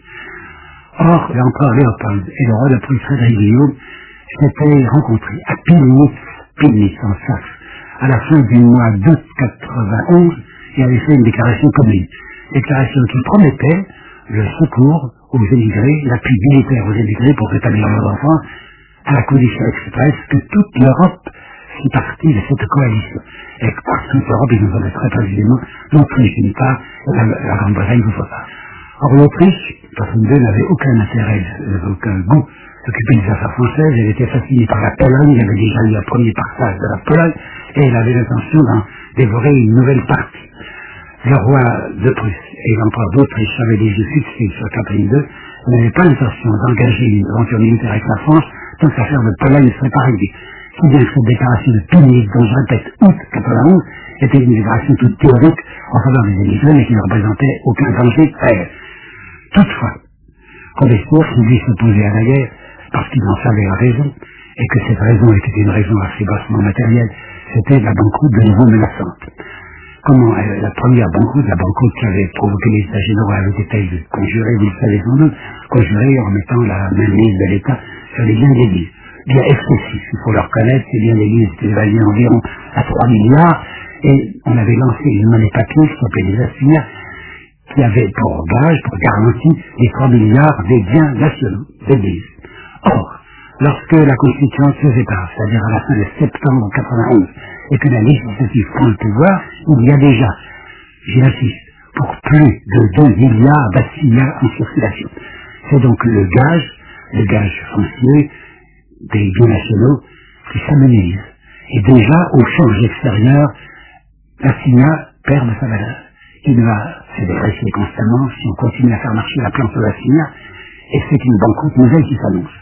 Or, l'empereur Léopold et le roi de Prusse Frédéric Guillaume s'étaient rencontrés à Pillnitz, Pillnitz en Saxe, à la fin du mois d'août quatre-vingt-onze, et avaient fait une déclaration commune. Déclaration qui promettait le secours aux émigrés, l'appui militaire aux émigrés pour rétablir leurs enfants, à la condition expresse que toute l'Europe fit partie de cette coalition. Et que par toute l'Europe, ils nous en très précisément l'Autriche d'une part, et la, la Grande-Bretagne d'autre part. Or l'Autriche, Catherine deux, n'avait aucun intérêt, euh, aucun goût d'occuper les affaires françaises, elle était fascinée par la Pologne, elle avait déjà eu un premier partage de la Pologne, et elle avait l'intention d'en dévorer une nouvelle partie. Le roi de Prusse et l'empereur d'Autriche avaient les yeux fixés sur Catherine deux, n'avaient pas l'intention d'engager une aventure militaire avec la France tant que l'affaire de Pologne ne serait pas réglée. Si bien que cette déclaration de Pillnitz, dont je répète août quatre-vingt-onze, était une déclaration toute théorique en faveur des émigrés, mais qui ne représentait aucun danger réel. Toutefois, Robespierre s'est dit s'opposer à la guerre parce qu'il en savait la raison, et que cette raison était une raison assez bassement matérielle, c'était la banqueroute de nouveau menaçante. Comment euh, la première banqueroute, la banqueroute qui avait provoqué les États généraux, avait été conjurée, vous le savez sans doute, conjurée en mettant la mainmise de l'État sur les biens de l'Église. Bien excessif, il faut le reconnaître, ces biens de l'Église étaient évalués environ à trois milliards, et on avait lancé une monnaie papier qui s'appelait des assignats, qui avait pour gage, pour garantie, les trois milliards des biens nationaux d'Église. Or, lorsque la Constituante se sépare, c'est-à-dire à la fin de septembre quatre-vingt-onze, et que la législative prend le pouvoir, il y a déjà, j'insiste, pour plus de deux milliards d'assignats en circulation. C'est donc le gage, le gage foncier des biens nationaux qui s'amenuise. Et déjà, au change extérieur, l'assignat perd de sa valeur. Il va se déprécier constamment si on continue à faire marcher la plante de l'assignat, et c'est une banqueroute nouvelle qui s'annonce.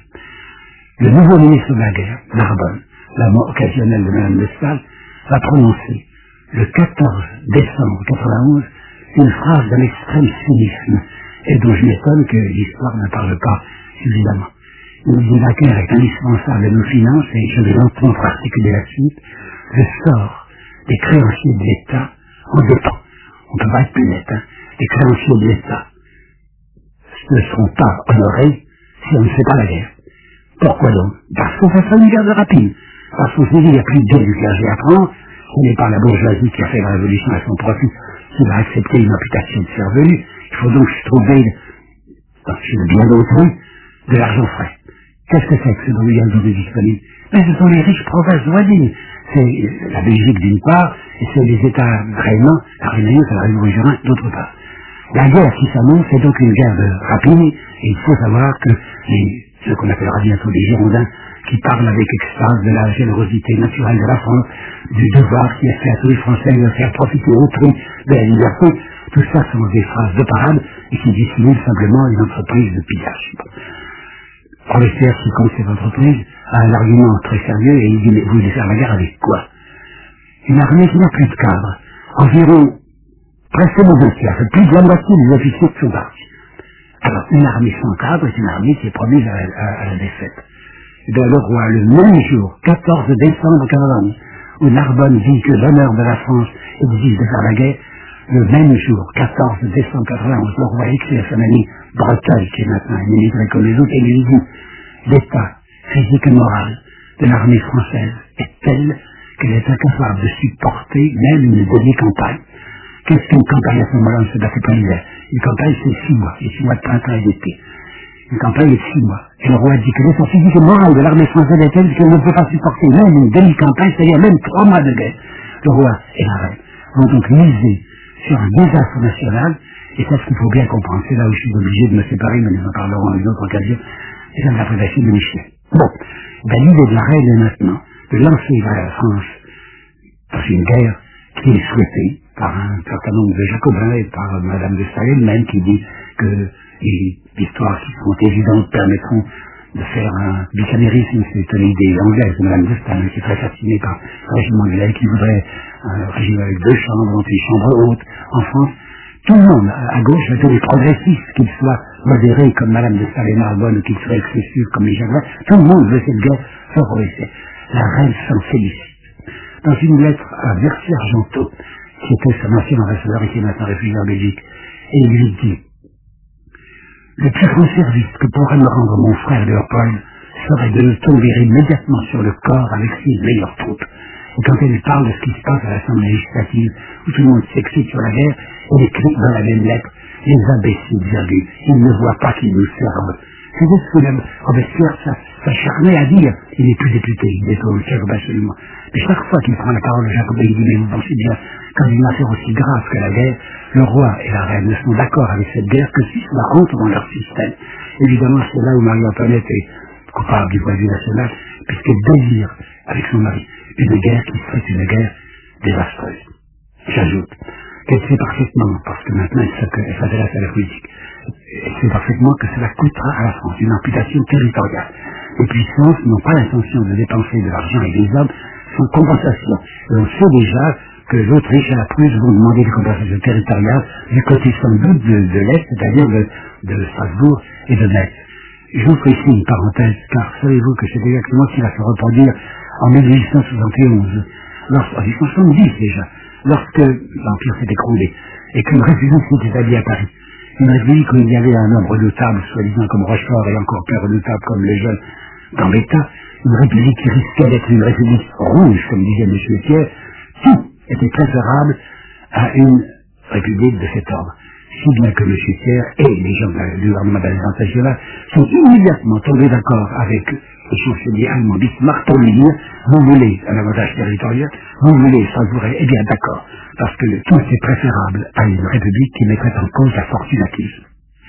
Le nouveau ministre de la guerre, Narbonne, la mort occasionnelle de Mme de Staël, va prononcer le quatorze décembre quatre-vingt-onze une phrase d'un extrême cynisme, et dont je m'étonne que l'histoire ne parle pas suffisamment. Il dit: la guerre est indispensable à nos finances, et je vais lentement pour articuler la suite, le sort des créanciers de l'État en dépend. On ne peut pas être plus net, hein. Les créanciers de l'État ne seront pas honorés si on ne fait pas la guerre. Pourquoi donc? Parce qu'on fait une guerre de rapine. Parce qu'on s'est dit, il n'y a plus de du clergé à prendre, ce n'est pas la bourgeoisie qui a fait la révolution à son profit qui va accepter une amputation de cervelle. Il faut donc se trouver, dans le bien d'autrui, de l'argent frais. Qu'est-ce que c'est que ce dont il y a aujourd'hui disponible? Mais ce sont les riches provinces voisines. C'est la Belgique d'une part, et c'est les États rhénans, la Rhénanie, c'est la Réunion d'autre part. La guerre qui s'annonce, c'est donc une guerre de rapine, et il faut savoir que les, ce qu'on appellera bientôt les Girondins, qui parlent avec extase de la générosité naturelle de la France, du devoir qui est fait à tous les Français de faire profiter autrui de la liberté, tout ça sont des phrases de parade et qui dissimulent simplement une entreprise de pillage. Robespierre, qui compte cette entreprise, a un argument très sérieux et il dit: mais vous voulez faire la guerre avec quoi? Une armée qui n'a plus de cadre. Environ presque le deux tiers, plus de la moitié des officiers sont partis. Alors, une armée sans cadre est une armée qui est promise à, à, à la défaite. Et bien, le roi, le même jour, quatorze décembre quatre-vingt-onze, où Narbonne dit que l'honneur de la France exige de faire la guerre, le même jour, quatorze décembre quatre-vingt-onze, le roi écrit à son ami Breteuil, qui est maintenant immigré comme les autres, et lui dit « L'état physique et moral de l'armée française est tel qu'elle est incapable de supporter même une demi-campagne. » Qu'est-ce qu'une campagne à ce moment-là? On ne se battait pas l'hiver. Une campagne, c'est six mois, et six mois de printemps et d'été. Une campagne est de six mois. Et le roi dit que l'état physique et moral de l'armée française est tel qu'elle ne peut pas supporter même une demi-campagne, c'est-à-dire même trois mois de guerre. Le roi et la reine vont donc miser sur un désastre national, et c'est ce qu'il faut bien comprendre. C'est là où je suis obligé de me séparer, mais nous en parlerons à une autre occasion, et dans la présentation de Michel. Bon, ben, l'idée de la reine est maintenant de lancer la France dans une guerre qui est souhaitée par un certain nombre de Jacobins et par Madame de Staël même, qui dit que les histoires qui sont évidentes permettront de faire un bicamérisme. C'est une idée anglaise de Madame de Staël, qui est très fascinée par le régime anglais, qui voudrait un régime avec deux chambres, donc une chambre haute. En France, tout le monde, à gauche, tous les progressistes, qu'ils soient modérés comme Madame de Staël et Narbonne, ou qu'ils soient excessifs comme les Jacobins, tout le monde veut cette guerre favorisée. La reine s'en félicite. Dans une lettre à Mercier Argenteau, qui était son ancien ambassadeur et qui est maintenant réfugié en Belgique, et il lui dit « Le plus grand service que pourrait me rendre mon frère Léopold serait de le tomber immédiatement sur le corps avec ses meilleures troupes. » Et quand elle parle de ce qui se passe à l'Assemblée législative, où tout le monde s'excite sur la guerre, elle écrit dans la même lettre « Les imbéciles, virgule, ils ne voient pas qu'ils nous servent. » C'est ce que même Robespierre s'acharnait à dire. Il n'est plus député, il est au Jacobin absolument. Mais chaque fois qu'il prend la parole, le Jacobin, il dit, mais vous pensez bien, quand il y a une affaire aussi grave que la guerre, le roi et la reine ne sont d'accord avec cette guerre que si cela rentre dans leur système. Évidemment, c'est là où Marie-Antoinette est coupable du point de vue national, puisqu'elle désire, avec son mari, une guerre qui serait une guerre désastreuse. J'ajoute qu'elle sait parfaitement, parce que maintenant elle s'intéresse à la politique, elle sait parfaitement que cela coûtera à la France une amputation territoriale. Les puissances n'ont pas l'intention de dépenser de l'argent et des hommes sans compensation. Et on sait déjà que l'Autriche et la Prusse vont demander des compensations territoriales du côté sans doute de, de l'Est, c'est-à-dire de, de Strasbourg et de Metz. J'ouvre ici une parenthèse, car savez-vous que c'est exactement ce qui va se reproduire en mille huit cent soixante et onze, lorsque, en mille huit cent soixante-dix déjà, lorsque l'Empire s'est écroulé et qu'une république s'est établie à Paris. Une république où il y avait un homme redoutable, soi-disant comme Rochefort, et encore plus redoutable comme le jeune Gambetta, une république qui risquait d'être une république rouge, comme disait M. Thiers, tout était préférable à une république de cet ordre. Si bien que M. Thiers et les gens du gouvernement d'Alliance nationale sont immédiatement tombés d'accord avec le chancelier allemand Bismarck pour lui dire, vous voulez un avantage territorial, vous voulez Strasbourg, eh bien d'accord, parce que le tout est préférable à une république qui mettrait en cause la fortune acquise.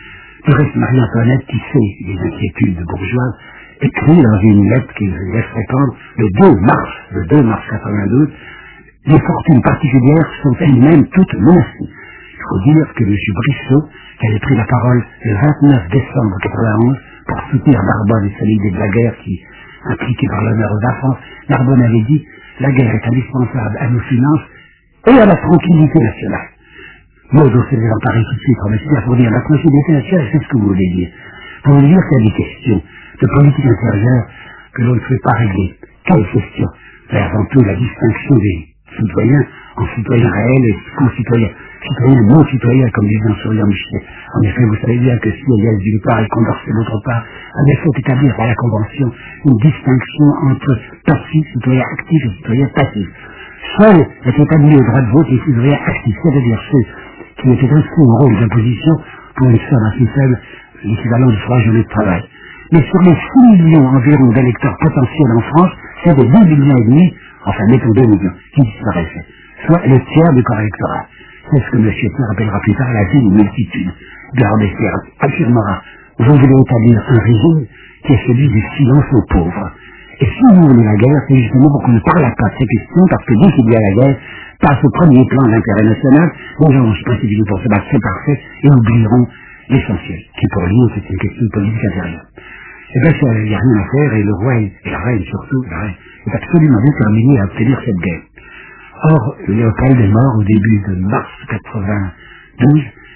Du reste, Marie-Antoinette, qui sait les inquiétudes bourgeoises, écrit dans une lettre qu'il laisse répandre le deux mars, le deux mars quatre-vingt-douze, les fortunes particulières sont elles-mêmes toutes menacées. Il faut dire que M. Brissot, qui avait pris la parole le vingt-neuf décembre quatre-vingt-onze pour soutenir Narbonne et cette idée de la guerre qui impliquait par l'honneur de la France, Narbonne avait dit « La guerre est indispensable à nos finances et à la tranquillité nationale. » Moi, je vais en parler tout de suite, Robespierre, pour dire la tranquillité nationale, c'est ce que vous voulez dire. Pour vous dire qu'il y a des questions de politique intérieure que l'on ne peut pas régler. Quelles questions? C'est avant tout la distinction des citoyens en citoyens réels et concitoyens. Citoyens non citoyens, comme disait en souriant Michel. En effet, vous savez bien que si il y a d'une part et Condorcet d'autre part, il faut établir par la Convention une distinction entre passifs, citoyens actifs et citoyens passifs. Seul est établi le droit de vote et citoyens actifs, c'est-à-dire ceux qui étaient inscrits au rôle d'imposition pour une somme assez faible, l'équivalent de trois journées de travail. Mais sur les six millions environ d'électeurs potentiels en France, c'est de deux millions et demi, enfin mettons deux millions, qui disparaissaient, soit le tiers du corps électoral. C'est ce que M. Thiers appellera plus tard la vie d'une multitude. De Robespierre affirmera, vous voulez établir un régime qui est celui du silence aux pauvres. Et si vous voulez la guerre, c'est justement pour qu'on ne parle pas de ces questions, parce que dès qu'il y a la guerre, passe au premier plan l'intérêt national, les gens vont se précipiter pour se battre, c'est parfait, et oublieront l'essentiel, qui pour lui c'est une question politique intérieure. Et bien, il n'y a rien à faire, et le roi et la reine surtout, la reine, est absolument déterminé à obtenir cette guerre. Or, Léopold est mort au début de mars quatre-vingt-douze,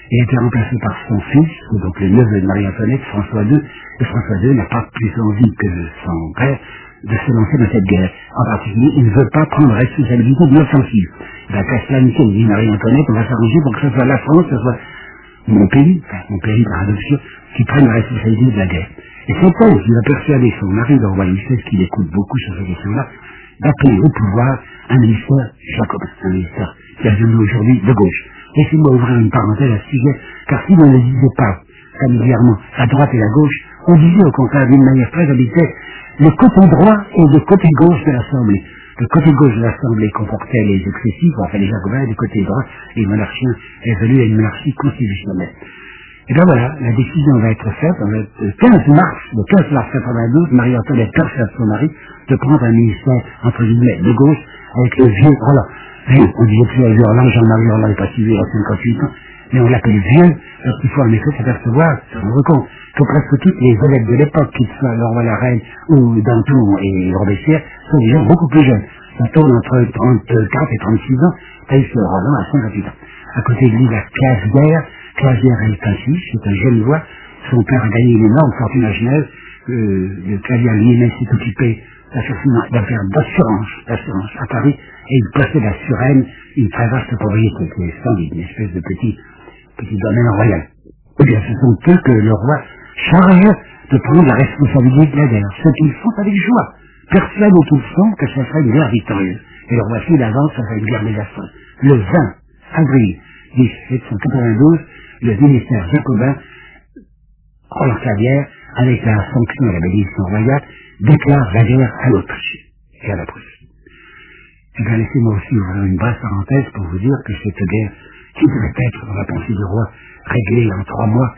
Il a été remplacé par son fils, donc le neveu de Marie-Antoinette, François deux, et François deux n'a pas plus envie que son père de se lancer dans cette guerre. En particulier, il ne veut pas prendre la responsabilité de l'offensive. Il a qu'à se planifier, il dit Marie-Antoinette, on va s'arranger pour que ce soit la France, que ce soit mon pays, enfin mon pays par adoption, qui prenne la responsabilité de la guerre. Et c'est elle qui va persuader son mari, le roi Louis seize, qu'il écoute beaucoup sur ces questions-là, d'appeler au pouvoir un ministère jacobin, un ministère qui a devenu aujourd'hui de gauche. Laissez-moi ouvrir une parenthèse à ce sujet, car si on ne disait pas familièrement la droite et la gauche, on disait au contraire d'une manière très habituelle le côté droit et le côté gauche de l'Assemblée. Le côté gauche de l'Assemblée comportait les excessifs, enfin les jacobins, et le côté droit, les monarchiens, résolus à une monarchie constitutionnelle. Et bien voilà, la décision va être faite, le quinze mars, le quinze mars quatre-vingt-douze, Marie-Antoinette persuade son mari de prendre un ministère, entre guillemets, de gauche, avec le vieux Roland. Vieux, on disait plus le vieux Roland, Jean-Marie Roland n'est pas si vieux, il a cinquante-huit ans, mais on l'appelle vieux, parce qu'il faut en effet s'apercevoir, se rendre compte, que presque toutes les élèves de l'époque, qu'ils soient le roi, la reine, ou Danton et Robespierre, sont des gens beaucoup plus jeunes. Ça tourne entre trente-quatre et trente-six ans, tandis que Roland a cinquante-huit ans. À côté de lui, la Clavière, Clavière est un fils, c'est un jeune roi, son père a gagné une énorme fortune à Genève, euh, le Clavière lui-même s'est occupé d'affaires d'assurance, d'assurance à Paris, et il possède à Suresnes une très vaste propriété, qui est splendide, une espèce de petit, petit domaine royal. Eh bien, ce sont eux que le roi charge de prendre la responsabilité de la guerre, ce qu'ils font avec joie, persuadés qu'ils sont que ce sera une guerre victorieuse. Et le roi file d'avance, ça sera une guerre désastreuse. Le vingt avril mille sept cent quatre-vingt-douze, le ministère jacobin, Roland Clavière, avec la sanction et la bénédiction royale, déclare la guerre à l'Autriche et à la Prusse. Et bien, laissez-moi aussi ouvrir une brève parenthèse pour vous dire que cette guerre, qui devait être, dans la pensée du roi, réglée en trois mois,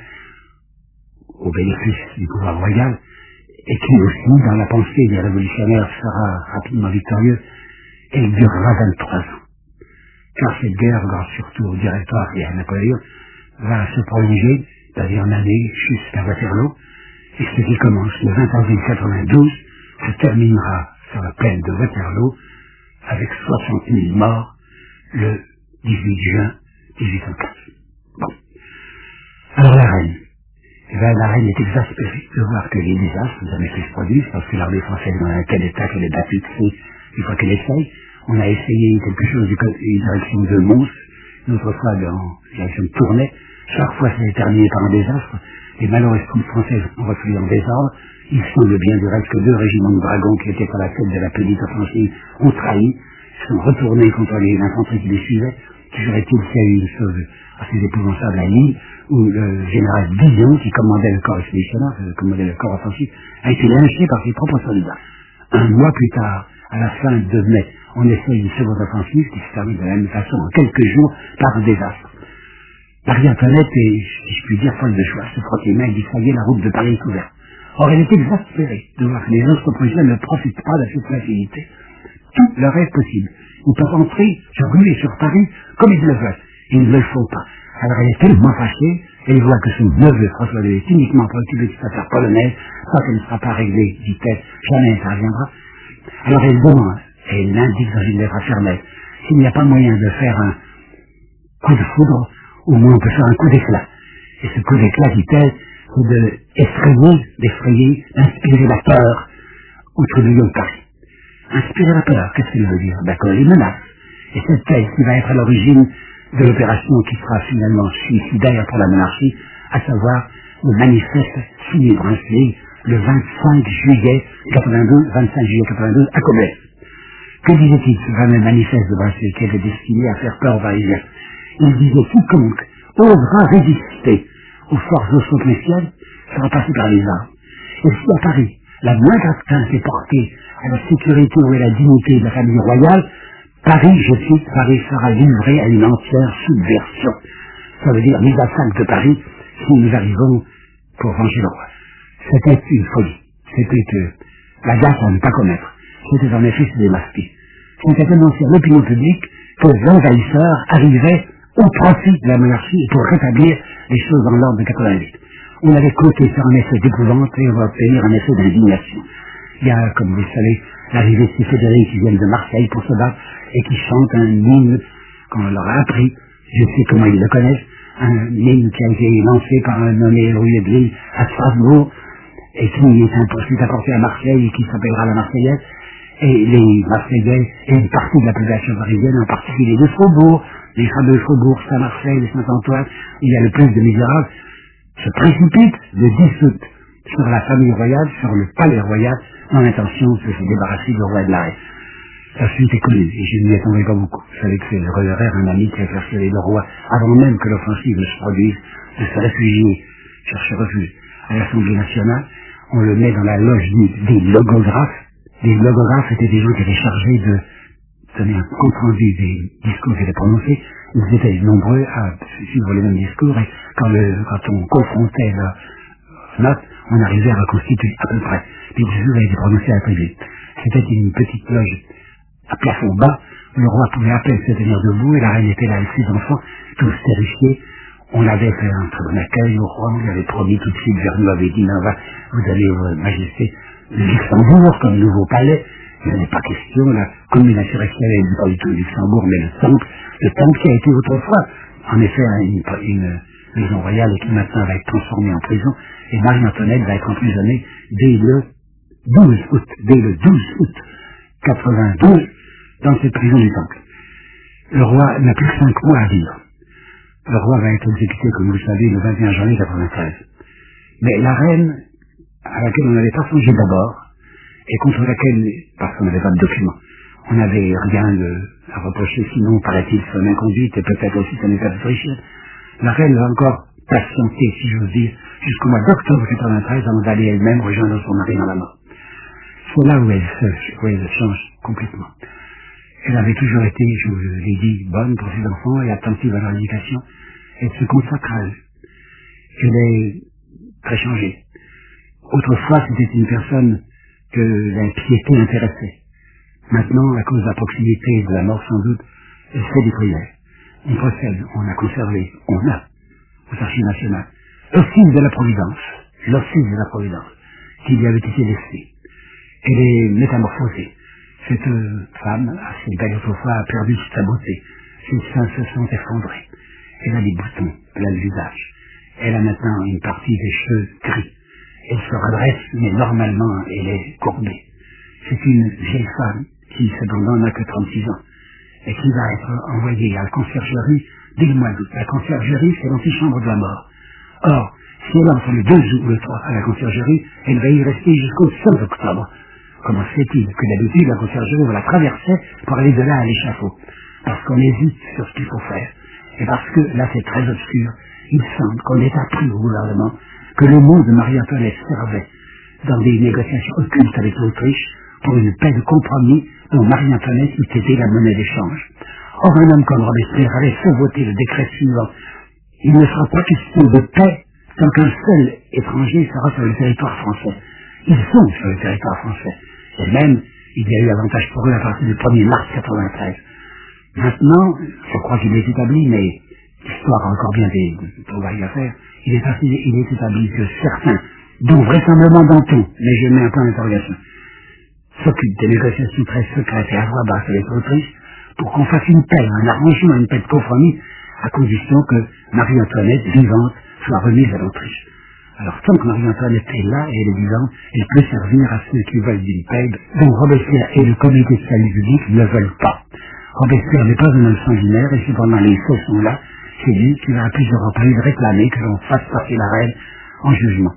au bénéfice du pouvoir royal, et qui aussi, dans la pensée des révolutionnaires, sera rapidement victorieux, elle durera vingt-trois ans. Car cette guerre, grâce surtout au directoire et à Napoléon, va se prolonger, c'est-à-dire en année jusqu'à Waterloo, et ce qui commence le vingt avril quatre-vingt-douze se terminera sur la plaine de Waterloo avec soixante mille morts le dix-huit juin mille huit cent quinze. Bon. Alors la reine. Eh bien, la reine est exaspérée de voir que les désastres jamais fait se produisent, parce que l'armée française dans un tel état qu'elle est battue de feu une fois qu'elle essaye. On a essayé quelque chose du une direction de Mons, une autre fois dans la direction de Tournai. Chaque fois, ça est terminé par un désastre. Les malheureuses troupes françaises ont refusé en désordre. Il semble bien du reste que deux régiments de dragons qui étaient à la tête de la petite offensive ont trahi, sont retournés contre les infanteries qui les suivaient. Toujours est-il qu'il y a eu une chose assez épouvantable à Lille, où le général Dillon, qui commandait le corps expéditionnaire, qui commandait le corps offensif, a été lynché par ses propres soldats. Un mois plus tard, à la fin de mai, on essaye une seconde offensive qui se termine de la même façon en quelques jours par un désastre. Marie-Antoinette est, si je puis dire, folle de choix, se frotte les mains et dit ça y est, la route de Paris est ouverte. Or, elle est exaspérée de voir que les autres oppositions ne profitent pas de cette facilité. Tout leur est possible. Ils peuvent entrer sur rue et sur Paris comme ils le veulent. Ils ne le font pas. Alors elle est tellement fâchée, elle voit que son neveu François deux est uniquement préoccupé de cette affaire polonaise, tant qu'elle ne sera pas réglée, dit-elle, jamais elle interviendra. Alors elle demande, et elle l'indique dans une lettre à Ferney, s'il n'y a pas moyen de faire un coup de foudre, au moins on peut faire un coup d'éclat. Et ce coup d'éclat, dit-elle, c'est de effrayer, d'effrayer, d'inspirer la peur outre de Lyon Paris. Inspirer la peur, qu'est-ce qu'elle veut dire? D'accord, les menaces. Et c'est elle qui va être à l'origine de l'opération qui sera finalement suicidaire pour la monarchie, à savoir le manifeste signé Brunswick le vingt-cinq juillet quatre-vingt-douze, vingt-cinq juillet quatre-vingt-douze à Coblet. Que disait-il ce fameux manifeste de Brunswick qui était destiné à faire peur aux Parisiens? Il disait quiconque osera résister aux forces auto-chrétiennes sera passé par les armes. Et si à Paris, la moindre atteinte est portée à la sécurité ou à la dignité de la famille royale, Paris, je cite, Paris sera livré à une entière subversion. Ça veut dire mise à sac de Paris si nous arrivons pour venger le roi. C'était une folie. C'était euh, la gaffe à ne pas commettre. C'était en effet se démasquer. C'était annoncé à l'opinion publique que l'envahisseur arrivait au profit de la monarchie pour rétablir les choses dans l'ordre de quatre-vingt-huit. On avait compté sur un effet d'épouvante et on va obtenir un effet d'indignation. Il y a, comme vous le savez, l'arrivée de ces fédérés qui viennent de Marseille pour se battre et qui chantent un hymne qu'on leur a appris, je sais comment ils le connaissent, un hymne qui a été lancé par un nommé Louis de Lille à Strasbourg, et qui est ensuite apporté à Marseille et qui s'appellera la Marseillaise. Et les Marseillais et une partie de la population parisienne, en particulier de Faubourg, les fameux Faubourg, Saint-Marcel et Saint-Antoine, où il y a le plus de misérables, se précipitent le dix août sur la famille royale, sur le palais royal, dans l'intention de se débarrasser du roi de la reine. La suite est connue, et je ne m'y attendais pas beaucoup. Je savais que c'est le Roderer, un ami qui a persuadé le roi, avant même que l'offensive ne se produise, de se réfugier, chercher refuge à l'Assemblée nationale. On le met dans la loge des logographes. Les logographes étaient des gens qui étaient chargés de donner un compte-rendu des discours qui étaient prononcés. Ils étaient nombreux à suivre les mêmes discours, et quand, le, quand on confrontait leurs notes, on arrivait à reconstituer à peu près. Les discours avaient été prononcés à très vite. C'était une petite loge à plafond bas. Le roi pouvait à peine se tenir debout, et la reine était là avec ses enfants, tous terrifiés. On avait fait un très bon accueil au roi, on lui avait promis tout de suite, Vernou avait dit, non, va, vous avez, votre majesté, le Luxembourg comme nouveau palais. Il n'y en a pas question, la commune insurrectionnelle n'est pas du tout le Luxembourg, mais le temple, le temple qui a été autrefois, en effet, une, une maison royale et qui maintenant va être transformée en prison, et Marie-Antoinette va être emprisonnée dès le douze août, dès le douze août quatre-vingt-douze, dans cette prison du temple. Le roi n'a plus que cinq mois à vivre. Le roi va être exécuté, comme vous le savez, le vingt et un janvier quatre-vingt-treize. Mais la reine, à laquelle on n'avait pas songé d'abord, et contre laquelle, parce qu'on n'avait pas de documents, on n'avait rien de, à reprocher, sinon, paraît-il, son inconduite et peut-être aussi son état d'autrichienne, la reine va encore patienter, si j'ose dire, jusqu'au mois d'octobre quatre-vingt-treize, avant d'aller elle-même rejoindre son mari dans la mort. C'est là où elle, se, où elle change complètement. Elle avait toujours été, je vous l'ai dit, bonne pour ses enfants et attentive à leur éducation. Elle se consacre à eux. Elle est très changée. Autrefois, c'était une personne que la piété intéressait. Maintenant, à cause de la proximité de la mort sans doute, elle fait des prières. On procède, on a conservé, on a, aux archives nationales, l'office de la Providence, l'office de la Providence, qui lui avait été laissé. Elle est métamorphosée. Cette femme, assez belle autrefois, a perdu sa beauté. Ses seins se sont effondrés. Elle a des boutons, elle a le visage. Elle a maintenant une partie des cheveux gris. Elle se redresse, mais normalement, elle est courbée. C'est une vieille femme qui, cependant, n'a que trente-six ans, et qui va être envoyée à la conciergerie dès le mois d'août. La conciergerie, c'est l'antichambre de la mort. Or, si elle entre le deux août ou le trois à la conciergerie, elle va y rester jusqu'au cinq octobre. Comment se fait-il que d'habitude la conciergerie va la traverser pour aller de là à l'échafaud? Parce qu'on hésite sur ce qu'il faut faire. Et parce que, là c'est très obscur, il semble qu'on ait appris au gouvernement que le nom de Marie-Antoinette servait dans des négociations occultes avec l'Autriche pour une paix de compromis dont Marie-Antoinette eût été la monnaie d'échange. Or, un homme comme Robespierre avait fait voter le décret suivant. Il ne sera pas question de paix tant qu'un seul étranger sera sur le territoire français. Ils sont sur le territoire français. Et même, il y a eu avantage pour eux à partir du premier mars quatre-vingt-treize. Maintenant, je crois qu'il est établi, mais l'histoire a encore bien des trouvailles à faire, il est, assez, il est établi que certains, dont vraisemblablement Danton, mais je mets un point d'interrogation, s'occupent des négociations très secrètes et à voix basse avec l'Autriche pour qu'on fasse une paix, un arrangement, une paix de compromis, à condition que Marie-Antoinette, vivante, soit remise à l'Autriche. Alors, tant que Marie-Antoinette est là et elle est vivante, elle peut servir à ceux qui veulent d'une paix dont Robespierre et le comité de salut public ne veulent pas. Robespierre n'est pas un homme sanguinaire et cependant les faits sont là. C'est lui qui va à plusieurs reprises réclamer que l'on fasse passer la reine en jugement.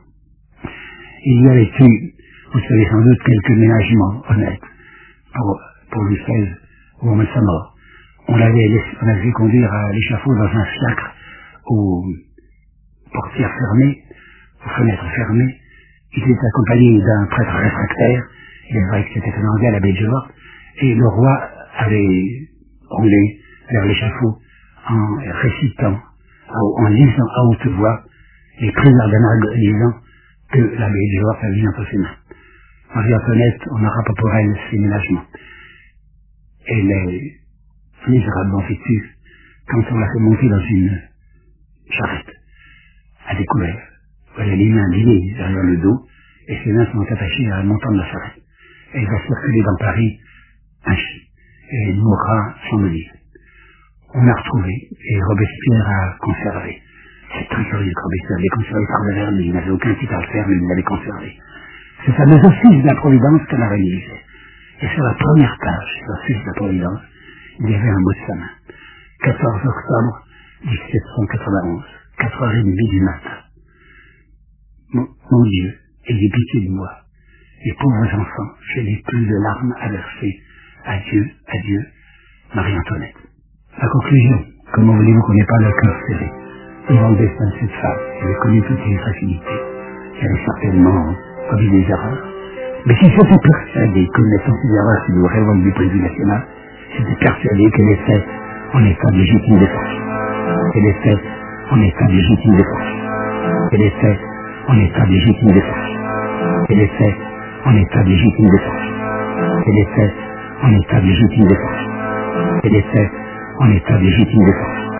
Il y avait eu, vous savez sans doute, quelques ménagements honnêtes pour, pour Louis seize au moment de sa mort. On l'avait laissé, on l'avait fait conduire à l'échafaud dans un fiacre aux portières fermées, aux fenêtres fermées. Il était accompagné d'un prêtre réfractaire, il est vrai que c'était un Anglais à l'abbé George, et le roi avait roulé vers l'échafaud en récitant, en lisant à haute voix les prières d'un disant que l'abbé George avait mis entre ses mains. Marie-Antoinette, on n'aura pas pour elle ses ménagements. Elle est misérablement vêtue quand on l'a fait monter dans une charrette à découvert. Elle a les mains liées derrière le dos et ses mains sont attachées à un montant de la charrette. Elle va circuler dans Paris ainsi et elle mourra sans le dire. On a retrouvé, et Robespierre a conservé, C'est très curieux, Corbusier avait conservé par le verbe, mais il n'avait aucun titre à le faire, mais il l'avait conservé. C'est fameux office de la Providence qu'elle a réalisé. Et sur la première page, l'office de la Providence, il y avait un mot de sa main. quatorze octobre dix-sept cent quatre-vingt-onze, quatre heures trente du matin. Mon, mon Dieu, ayez pitié de moi. Les pauvres enfants, je n'ai plus de larmes à verser. Adieu, adieu, Marie-Antoinette. La conclusion, comment voulez-vous qu'on n'ait pas le cœur serré devant le destin de cette femme? Elle avait connu toutes les facilités. Elle avait certainement commis des erreurs. Mais si j'étais persuadé, connaissant ces erreurs qui nous révoltent du point de vue national, j'étais persuadé qu'elle était en état de légitime défense. Elle était en état de légitime défense. Elle était en état de légitime défense. Elle était en état de légitime défense. Elle était en état de légitime défense. Elle était en état de légitime défense.